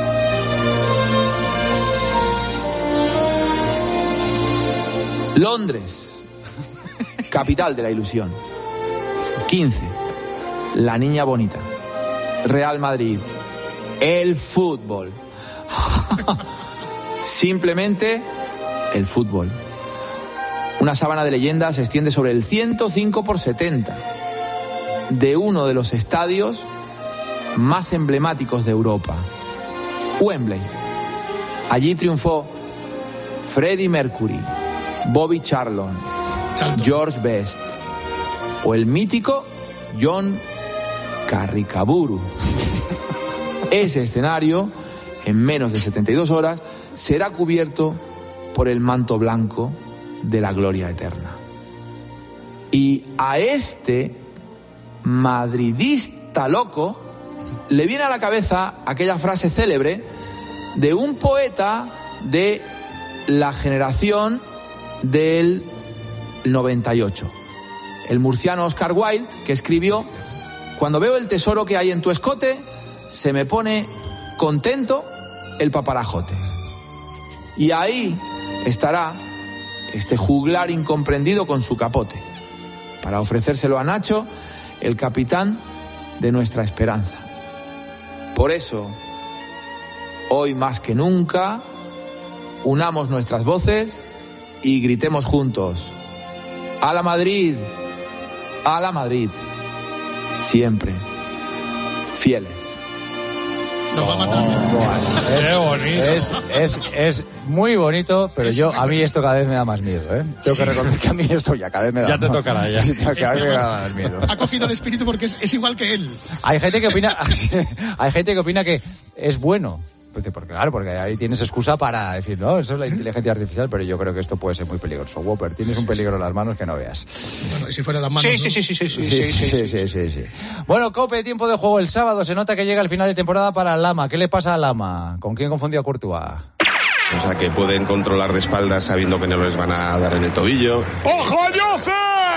Londres, capital de la ilusión. quince. La niña bonita. Real Madrid. El fútbol. Simplemente el fútbol. Una sábana de leyendas se extiende sobre el ciento cinco por setenta de uno de los estadios más emblemáticos de Europa. Wembley. Allí triunfó Freddie Mercury, Bobby Charlton, George Best o el mítico John Carricaburu. Ese escenario, en menos de setenta y dos horas, será cubierto por el manto blanco de la gloria eterna. Y a este madridista loco le viene a la cabeza aquella frase célebre de un poeta de la generación del noventa y ocho, el murciano Oscar Wilde, que escribió: cuando veo el tesoro que hay en tu escote, se me pone contento el paparajote. Y ahí estará este juglar incomprendido con su capote, para ofrecérselo a Nacho, el capitán de nuestra esperanza. Por eso, hoy más que nunca, unamos nuestras voces y gritemos juntos: ¡A la Madrid! ¡A la Madrid! Siempre fieles. Nos va a matar. Qué bonito. Es, es, es muy bonito, pero yo, a mí esto cada vez me da más miedo, ¿eh? Tengo que reconocer que a mí esto ya cada vez me da Ya te más- tocará, ya. Cada vez me da más miedo. Ha cogido el espíritu porque es, es igual que él. Hay gente que opina, hay gente que opina que es bueno porque claro, porque ahí tienes excusa para decir, no, eso es la inteligencia artificial, pero yo creo que esto puede ser muy peligroso. Whopper, tienes un peligro en las manos que no veas. Bueno, si fuera las manos. Sí, ¿no? sí, sí, sí, sí, sí, Sí, sí, sí, sí, sí, sí. Bueno, Cope, tiempo de juego el sábado. Se nota que llega el final de temporada para Lama. ¿Qué le pasa a Lama? ¿Con quién confundió a Courtois? O sea, que pueden controlar de espaldas sabiendo que no les van a dar en el tobillo. ¡Ojo, Jose!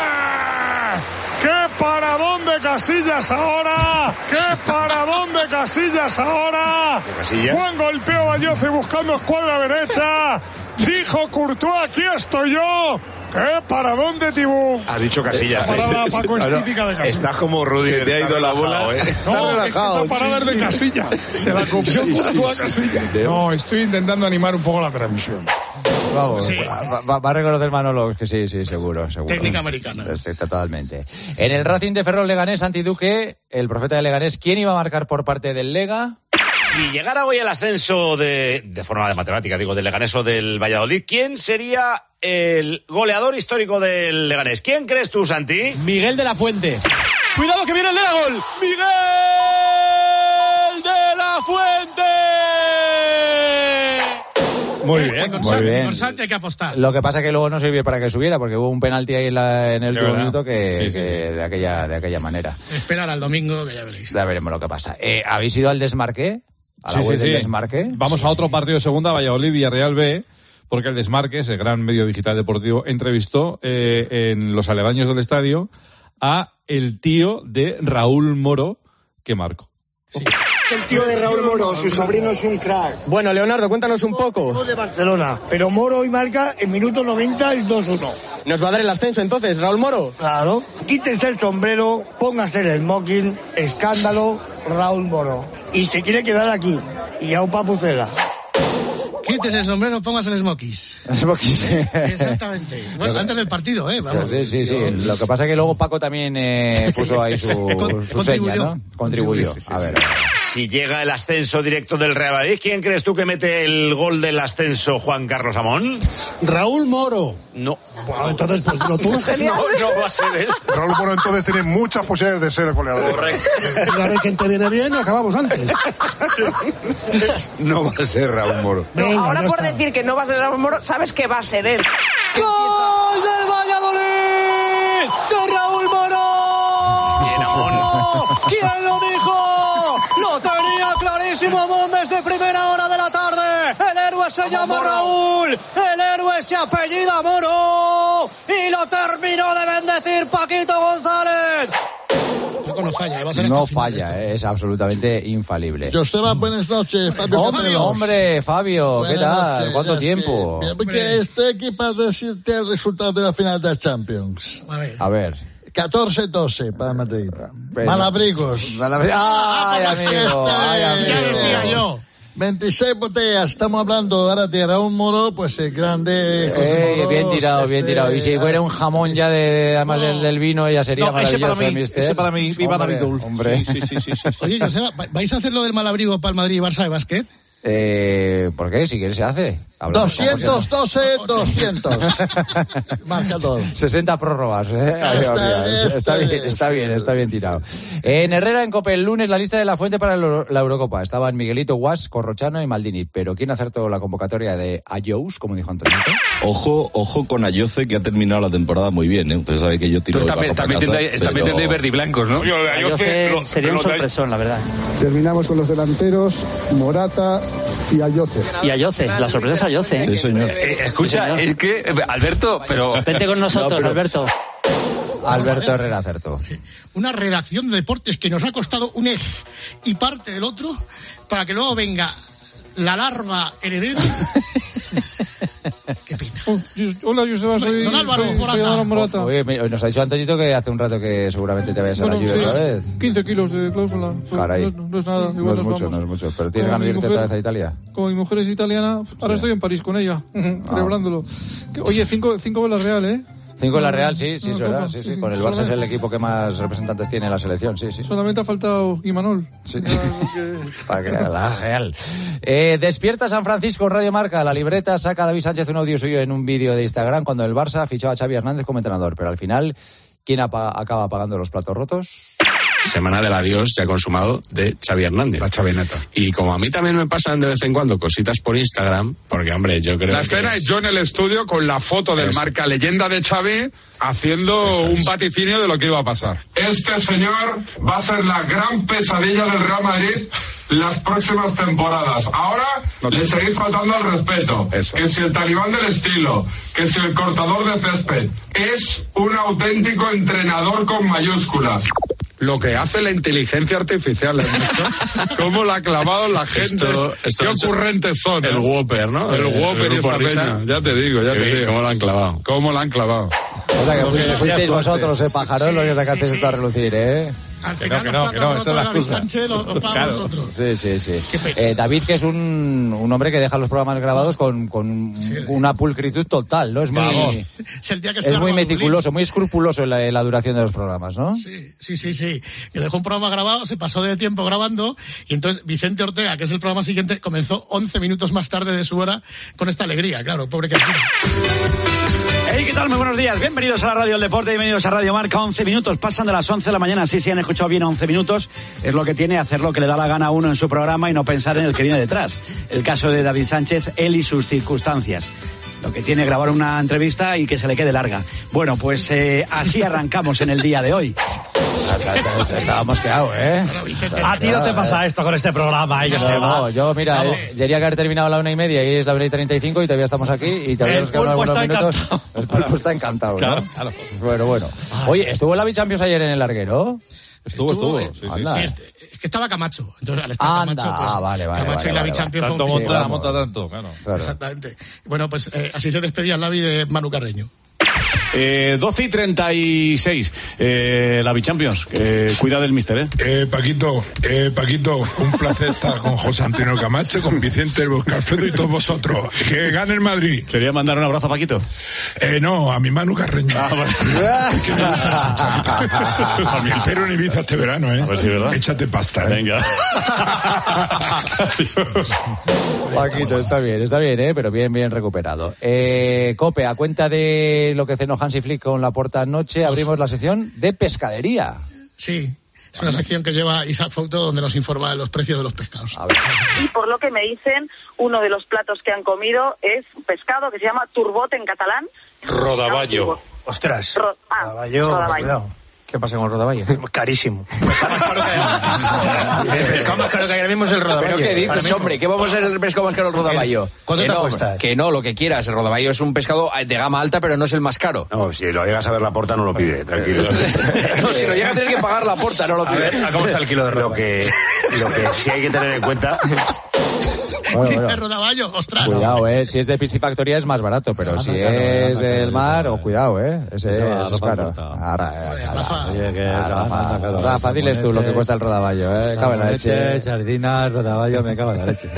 ¡Qué paradón de Casillas ahora! ¡Qué paradón de Casillas ahora! ¿De Casillas? Buen golpeo a Jose buscando escuadra derecha. Dijo Courtois, aquí estoy yo. ¡Qué paradón de Tibú! Has dicho Casillas. La parada, Paco, es típica de Casillas. Estás como Rudy, se te ha ido la bola. ¿eh? No, es que esa parada es de Casillas. Se la copió Courtois a Casillas. No, estoy intentando animar un poco la transmisión. Vamos, Sí. va, va- va a reconocer Manolo que sí, sí, seguro, seguro. Técnica americana. Sí, totalmente. En el Racing de Ferrol Leganés, Santi Duque, el profeta de Leganés, ¿quién iba a marcar por parte del Lega? Si llegara hoy el ascenso de, de forma de matemática, digo, del Leganés o del Valladolid, ¿quién sería el goleador histórico del Leganés? ¿Quién crees tú, Santi? Miguel de la Fuente. ¡Cuidado que viene el de la gol! ¡Miguel de la Fuente! Muy Este, bien, con muy Santi, bien. Con Santi hay que apostar. Lo que pasa es que luego no sirvió para que subiera, porque hubo un penalti ahí en, la- en el De último verdad. minuto que, Sí, sí, que sí. de aquella de aquella manera. Esperar al domingo, que ya veréis. Ya veremos lo que pasa. Eh, ¿Habéis ido al desmarque? ¿A la Sí, sí, web del sí. desmarque? Vamos Sí, a otro sí. partido de segunda, Valladolid Villarreal B, porque el Desmarque, ese gran medio digital deportivo, entrevistó eh, en los aledaños del estadio a el tío de Raúl Moro, que marcó. El tío de Raúl Moro, su sobrino es un crack. Bueno, Leonardo, cuéntanos un poco. De Barcelona, pero Moro hoy marca en minuto noventa el dos uno. ¿Nos va a dar el ascenso entonces, Raúl Moro? Claro. Quítese el sombrero, póngase el smoking, escándalo, Raúl Moro. Y se quiere quedar aquí. Y a un papucera. Quítese el sombrero, póngase el smokies. Smokies, sí. Exactamente. Bueno, antes del partido, ¿eh? Vamos. Sí, sí, sí. Lo que pasa es que luego Paco también eh, puso ahí su, Con- su seña, ¿no? Contribuyó. Sí, sí, A sí. ver. Si llega el ascenso directo del Real Madrid, ¿quién crees tú que mete el gol del ascenso, Juan Carlos Amón? Raúl Moro. No. Bueno, entonces, pues lo tú. No, no va a ser él. Raúl Moro entonces tiene muchas posibilidades de ser el goleador. Correcto. A ver quién te viene bien y acabamos antes. No va a ser Raúl Moro. Venga, Ahora ya por está. decir que no va a ser Raúl Moro, sabes que va a ser él. ¡Gol del Valladolid! ¡De Raúl Moro! ¿Quién lo dijo? Lo tenía clarísimo Amón desde primera hora de la tarde. El héroe se llama Raúl. El héroe se apellida Moro. Y lo terminó de bendecir Paquito González. Paco no falla, ¿eh? Va a ser hasta No el final falla, esto. eh, es absolutamente infalible. Joseba, buenas noches. Fabio Hombre, Camelos. hombre, Fabio, ¿qué Buenas tal? noches, ¿Cuánto es que- tiempo? porque estoy aquí para decirte el resultado de la final de la Champions. A ver. A ver. catorce doce para Madrid. Pero- Malabrigos. Malabri- ¡Ay, amigo! ¡Ay, Este- Ya amigo! decía yo. veintiséis botellas. Estamos hablando ahora de Raúl Moro, pues el grande. José Eh, Moro, bien tirado, bien este, tirado. Y si fuera un jamón ya de, además del, del vino, ya sería No, ese maravilloso, para mí, mister. ese para mí, viva Hombre, Navidul. Hombre. Sí, sí, sí, sí, sí. Oye, Joseba, ¿va- ¿vais a hacer lo del malabrigo para el Madrid y Barça de básquet? Eh, ¿Por qué? Si quieres se hace. Hablamos con doscientos doce, doscientos. Marcador. sesenta prórrogas, ¿eh? Ay, Esta- Dios mío. esta Está bien, es- está bien, está bien tirado. En Herrera, en Cope, el lunes, la lista de la fuente para el Euro- la Eurocopa. Estaban Miguelito, Guas, Corrochano y Maldini. Pero ¿quién acertó la convocatoria de Ayous, como dijo Antonito? Ojo, ojo con Ayoce, que ha terminado la temporada muy bien, ¿eh? Usted sabe que yo tiro Tú el también, barro para también, casa, tendréis- también pero- tendréis verde y blancos, ¿no? Ayoce sería un sorpresón, la verdad. Terminamos con los delanteros, Morata y Ayoce. Y Ayoce, la sorpresa es Ayoce. ¿eh? Sí, señor. Eh, escucha, Sí, señor. es que, eh, Alberto, pero... Vente con nosotros, No, pero- Alberto. Alberto Herrera acertó. Una redacción de deportes que nos ha costado un eje y parte del otro para que luego venga la larva heredera. Qué pena. Hola, Joseba, soy, Don Álvaro soy- Morata. soy Álvaro Morata. Oye, me- nos ha dicho Antonito que hace un rato que seguramente te vayas a la Bueno, Juve sí, otra vez. quince kilos de cláusula. Pues Caray. No, es- no es nada, igual No es nos mucho, vamos. no es mucho. Pero tienes Como ganas de mi irte mujer- otra vez a Italia. Como mi mujer es italiana, ahora estoy en París con ella, celebrándolo. Que- Oye, cinco, cinco velas Real, ¿eh? Cinco en la Real, sí, sí, No, es no, verdad. no, Sí, sí, sí. sí. Con el Barça es Solamente- el equipo que más representantes tiene en la selección, sí, sí. Solamente ha faltado Imanol. Sí. Ya, porque- Para que la Real. Eh, despierta San Francisco, Radio Marca. La libreta saca a David Sánchez un audio suyo en un vídeo de Instagram cuando el Barça fichó a Xavi Hernández como entrenador. Pero al final, ¿quién apa- acaba pagando los platos rotos? semana del adiós ya consumado de Xavi Hernández. La chavineta. Y como a mí también me pasan de vez en cuando cositas por Instagram, porque hombre, yo creo la que... La escena es yo en el estudio con la foto del Eso. marca leyenda de Xavi haciendo Eso, un eso. vaticinio de lo que iba a pasar. Este señor va a ser la gran pesadilla del Real Madrid las próximas temporadas. Ahora No te- le seguís faltando al respeto. Eso. Que si el talibán del estilo, que si el cortador de césped, es un auténtico entrenador con mayúsculas. Lo que hace la inteligencia artificial, ¿eh? Cómo la ha clavado la gente. Esto- esto Qué lo ha hecho ocurrentes son. el ¿eh? Whopper, ¿no? El El- el Whopper y grupo esta Risa. peña. Ya te digo, ya Qué te bien, digo. cómo lo han clavado. ¿Cómo la han clavado? O sea, que fuisteis, fuisteis vosotros, eh, pajaros, los que sacasteis sí, sí. esto a relucir, ¿eh? Al Que final no, que no, los que platos no, rotos esa es la de David excusa. Sánchez los los pagamos Claro. nosotros. Sí, sí, sí. Qué pena. Eh, David, que es un, un hombre que deja los programas grabados con, con una pulcritud total, ¿no? Es muy, Vamos. Es el día que se es muy largó a Dublín. meticuloso, muy escrupuloso en la, en la duración de los programas, ¿no? Sí, sí, sí, sí. Que dejó un programa grabado, se pasó de tiempo grabando y entonces Vicente Ortega, que es el programa siguiente, comenzó once minutos más tarde de su hora con esta alegría, claro, pobre criatura. Hey, ¿qué tal? Muy buenos días. Bienvenidos a la Radio del Deporte, bienvenidos a Radio Marca. once minutos, pasan de las once de la mañana. Sí, sí, han escuchado bien, once minutos. Es lo que tiene hacer lo que le da la gana a uno en su programa y no pensar en el que viene detrás. El caso de David Sánchez, él y sus circunstancias. Lo que tiene grabar una entrevista y que se le quede larga. Bueno, pues eh, así arrancamos en el día de hoy. Estábamos quedados, ¿eh? A ti no te pasa esto con este programa, ¿eh? No, Joseba. no, yo, mira, eh, tendría que haber terminado a la una y media y es la una y treinta y cinco y todavía estamos aquí y todavía El nos quedan pulpo algunos está minutos. encantado. El pulpo está encantado, ¿no? Claro, claro. Bueno, bueno. Oye, ¿estuvo la Champions ayer en el larguero? Estuvo, estuvo. eh, sí, sí. Anda. Sí, este- es que estaba Camacho. Entonces, al estar Anda, Camacho, pues. ah, vale, vale, Camacho vale, y la vale, Champions Tanto fue un monta, vamos. monta tanto, claro. Claro. Exactamente. Bueno, pues eh, así se despedía el Lavi de Manu Carreño. Eh, doce y treinta y seis, eh, la Bichampions. Eh, cuida del mister, ¿eh? Eh, Paquito, eh, Paquito, un placer estar con José Antonio Camacho, con Vicente Buscalcedo y todos vosotros. Que gane el Madrid. Quería mandar un abrazo a Paquito. Eh, no, a mi Manu Carreño. Ah, vale. Que me gusta chachachar. Porque espero en Ibiza este verano, ¿eh? A ver si es verdad. Échate pasta, ¿eh? Venga. Paquito, está bien, está bien, ¿eh? Pero bien, bien recuperado. Eh, Cope, a cuenta de lo que cenó Hansi Flick con Laporta anoche, abrimos la sección de pescadería. Sí. Es una sección que lleva Isaac Fouto donde nos informa de los precios de los pescados. A ver. Y por lo que me dicen, uno de los platos que han comido es pescado que se llama turbot en catalán. Rodaballo. Ostras. Ro- ah, Rodaballo, rodaballo. cuidado. ¿Qué pasa con el rodaballo? Carísimo. El pescado más caro que hay. El pescado más caro que hay ahora mismo es el rodaballo. ¿Pero qué dices, Ahora mismo. hombre? ¿Qué vamos a hacer el pescado más caro el rodaballo? ¿Cuánto que te no, cuesta? Que no, lo que quieras. El rodaballo es un pescado de gama alta, pero no es el más caro. No, si lo llegas a ver la porta no lo pide, tranquilo. No, si lo llega a tener que pagar la porta, no lo A pide. ver, ¿a cómo está el kilo de Lo rodaballo? que, lo que sí hay que tener en cuenta... Bueno, Dice bueno. rodaballo, ostras. Cuidado, eh. Si es de piscifactoría es más barato, pero si es del mar, o cuidado, eh. Ese Eso va, es Rafa caro. Corta. Ahora, eh, Rafa. Oye, que Ah, se van a Rafa, sacar los Rafa, diles tú lo que salmonetes, cuesta el rodaballo, eh. Cabe en la leche. salmonetes, sardinas, rodaballo, me cago en la leche.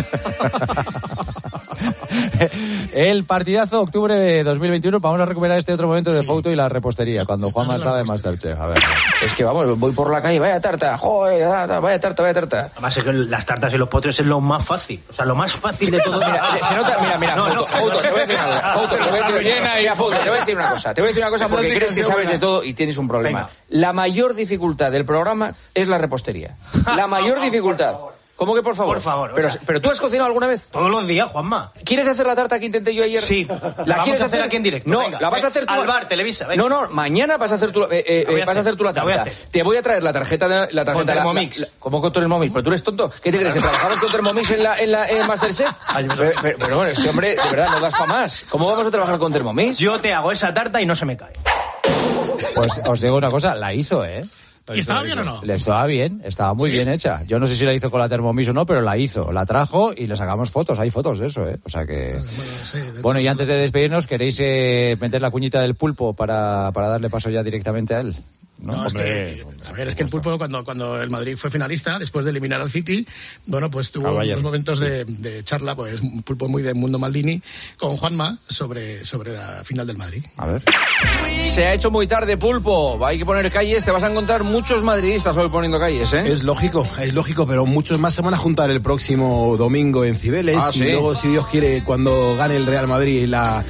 El partidazo octubre de dos mil veintiuno. Vamos a recuperar este otro momento de foto y la repostería, cuando Juanma estaba de Masterchef. A ver. Es que vamos, voy por la calle, vaya tarta, joder, vaya tarta, vaya tarta. Además es que las tartas y los postres es lo más fácil. O sea, lo más fácil de todo. Mira, se nota, mira, mira, No, Fouto, no. Fouto, te voy a decir algo, Fouto, te voy a decir, Llena y mira, Fouto, te voy a decir una cosa, te voy a decir una cosa Esa porque sí que crees es que sabes buena. de todo y tienes un problema. Venga. La mayor dificultad del programa es la repostería. La mayor dificultad. ¿Cómo que por favor? Por favor, o Pero, sea- pero tú has cocinado alguna vez. Todos los días, Juanma. ¿Quieres hacer la tarta que intenté yo ayer? Sí. ¿La La quieres vamos a hacer aquí en directo. No, Venga, la vas a hacer tú. al bar, Televisa, venga. No, no, mañana vas a hacer tú, eh, eh, La voy a vas a hacer, hacer tú la la voy a tarta. hacer. Te voy a traer la tarjeta de la tarjeta Con la- Thermomix. la- la- ¿Cómo con Thermomix? ¿Pero tú eres tonto? ¿Qué te crees? ¿Que trabajabas con Thermomix en la en la en Masterchef? pero, pero, pero bueno, este hombre, de verdad, no das para más. ¿Cómo vamos a trabajar con Thermomix? Yo te hago esa tarta y no se me cae. Pues os digo una cosa, la hizo, ¿eh? ¿Y estaba bien o no? Le estaba bien, estaba muy ¿Sí? bien hecha. Yo no sé si la hizo con la Thermomix o no, pero la hizo. La trajo y le sacamos fotos. Hay fotos de eso, ¿eh? O sea que... Bueno, sí, de hecho, Bueno, y sí. antes de despedirnos, ¿queréis eh, meter la cuñita del pulpo para, para darle paso ya directamente a él? No, No, es hombre. que, a ver, es que el pulpo cuando, cuando el Madrid fue finalista, después de eliminar al City, bueno, pues tuvo Ah, vaya. unos momentos de, de charla, pues un pulpo muy de Mundo Maldini, con Juanma sobre, sobre la final del Madrid. A ver. Se ha hecho muy tarde, Pulpo. Hay que poner calles. Te vas a encontrar muchos madridistas hoy poniendo calles, ¿eh? Es lógico, es lógico, pero muchos más se van a juntar el próximo domingo en Cibeles Ah, y ¿sí? luego, si Dios quiere, cuando gane el Real Madrid la,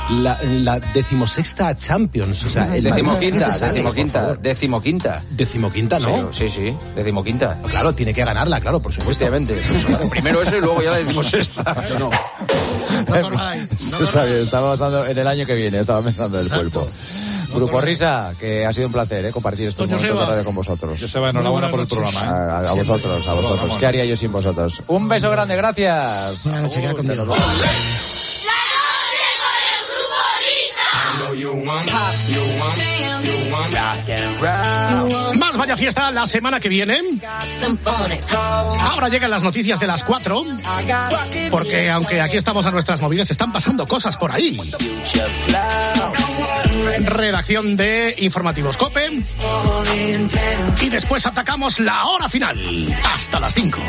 la, la decimosexta Champions. O sea, el decimoquinta, decimoquinta, decimoquinta. Decimoquinta, ¿no? Sí, sí, decimoquinta. Claro, tiene que ganarla, claro, por supuesto. Claro, primero eso y luego ya la decimosexta. No, no. No, sabía, estaba pensando en el año que viene, estaba pensando en el pulpo. Grupo Risa, que ha sido un placer ¿eh? compartir estos Doña momentos Seba. de radio con vosotros. Joseba, enhorabuena por el programa. ¿eh? A, a vosotros, a vosotros. ¿Qué haría yo sin vosotros? Un beso grande, gracias. Buenas noches, queda conmigo. Más Vaya Fiesta la semana que viene. Ahora llegan las noticias de las cuatro, porque aunque aquí estamos a nuestras movidas, están pasando cosas por ahí. Redacción de Informativos COPE. Y después atacamos la hora final, hasta las cinco.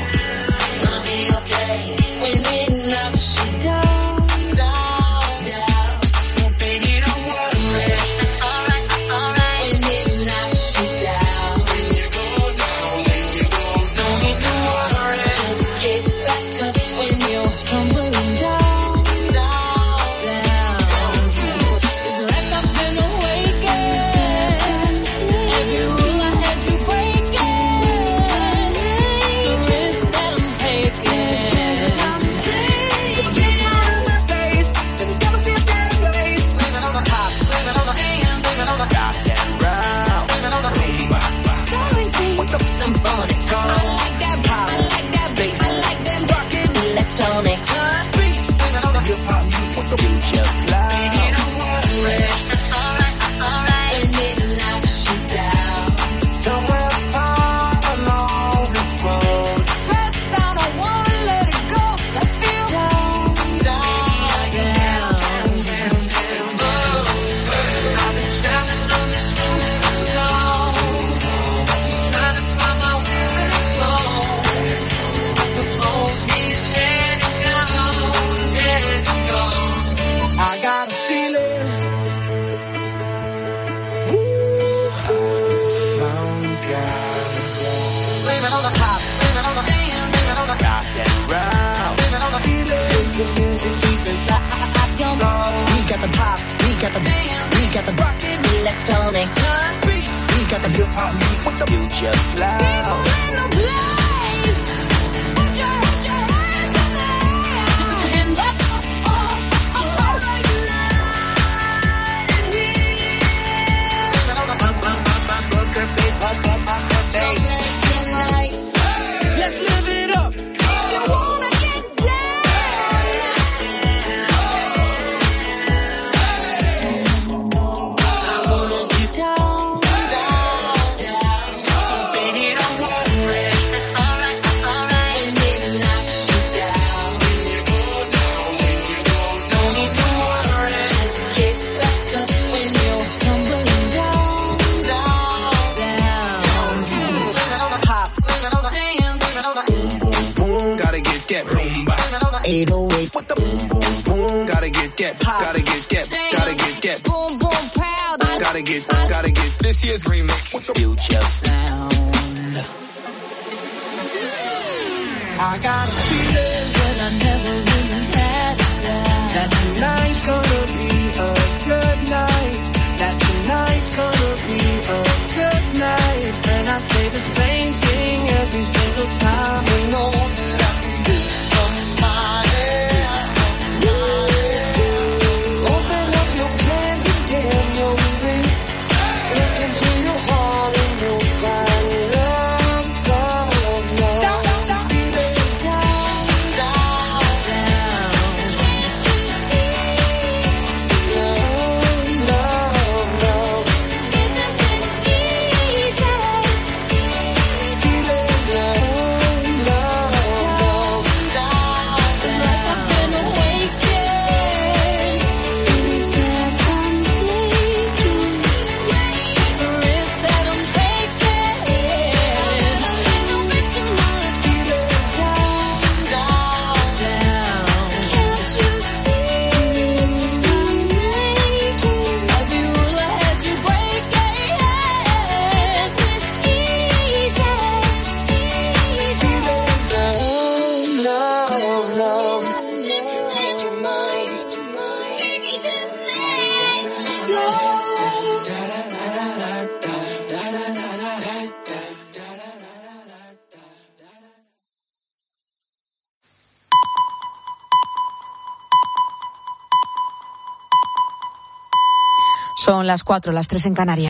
Son las cuatro, las tres en Canarias.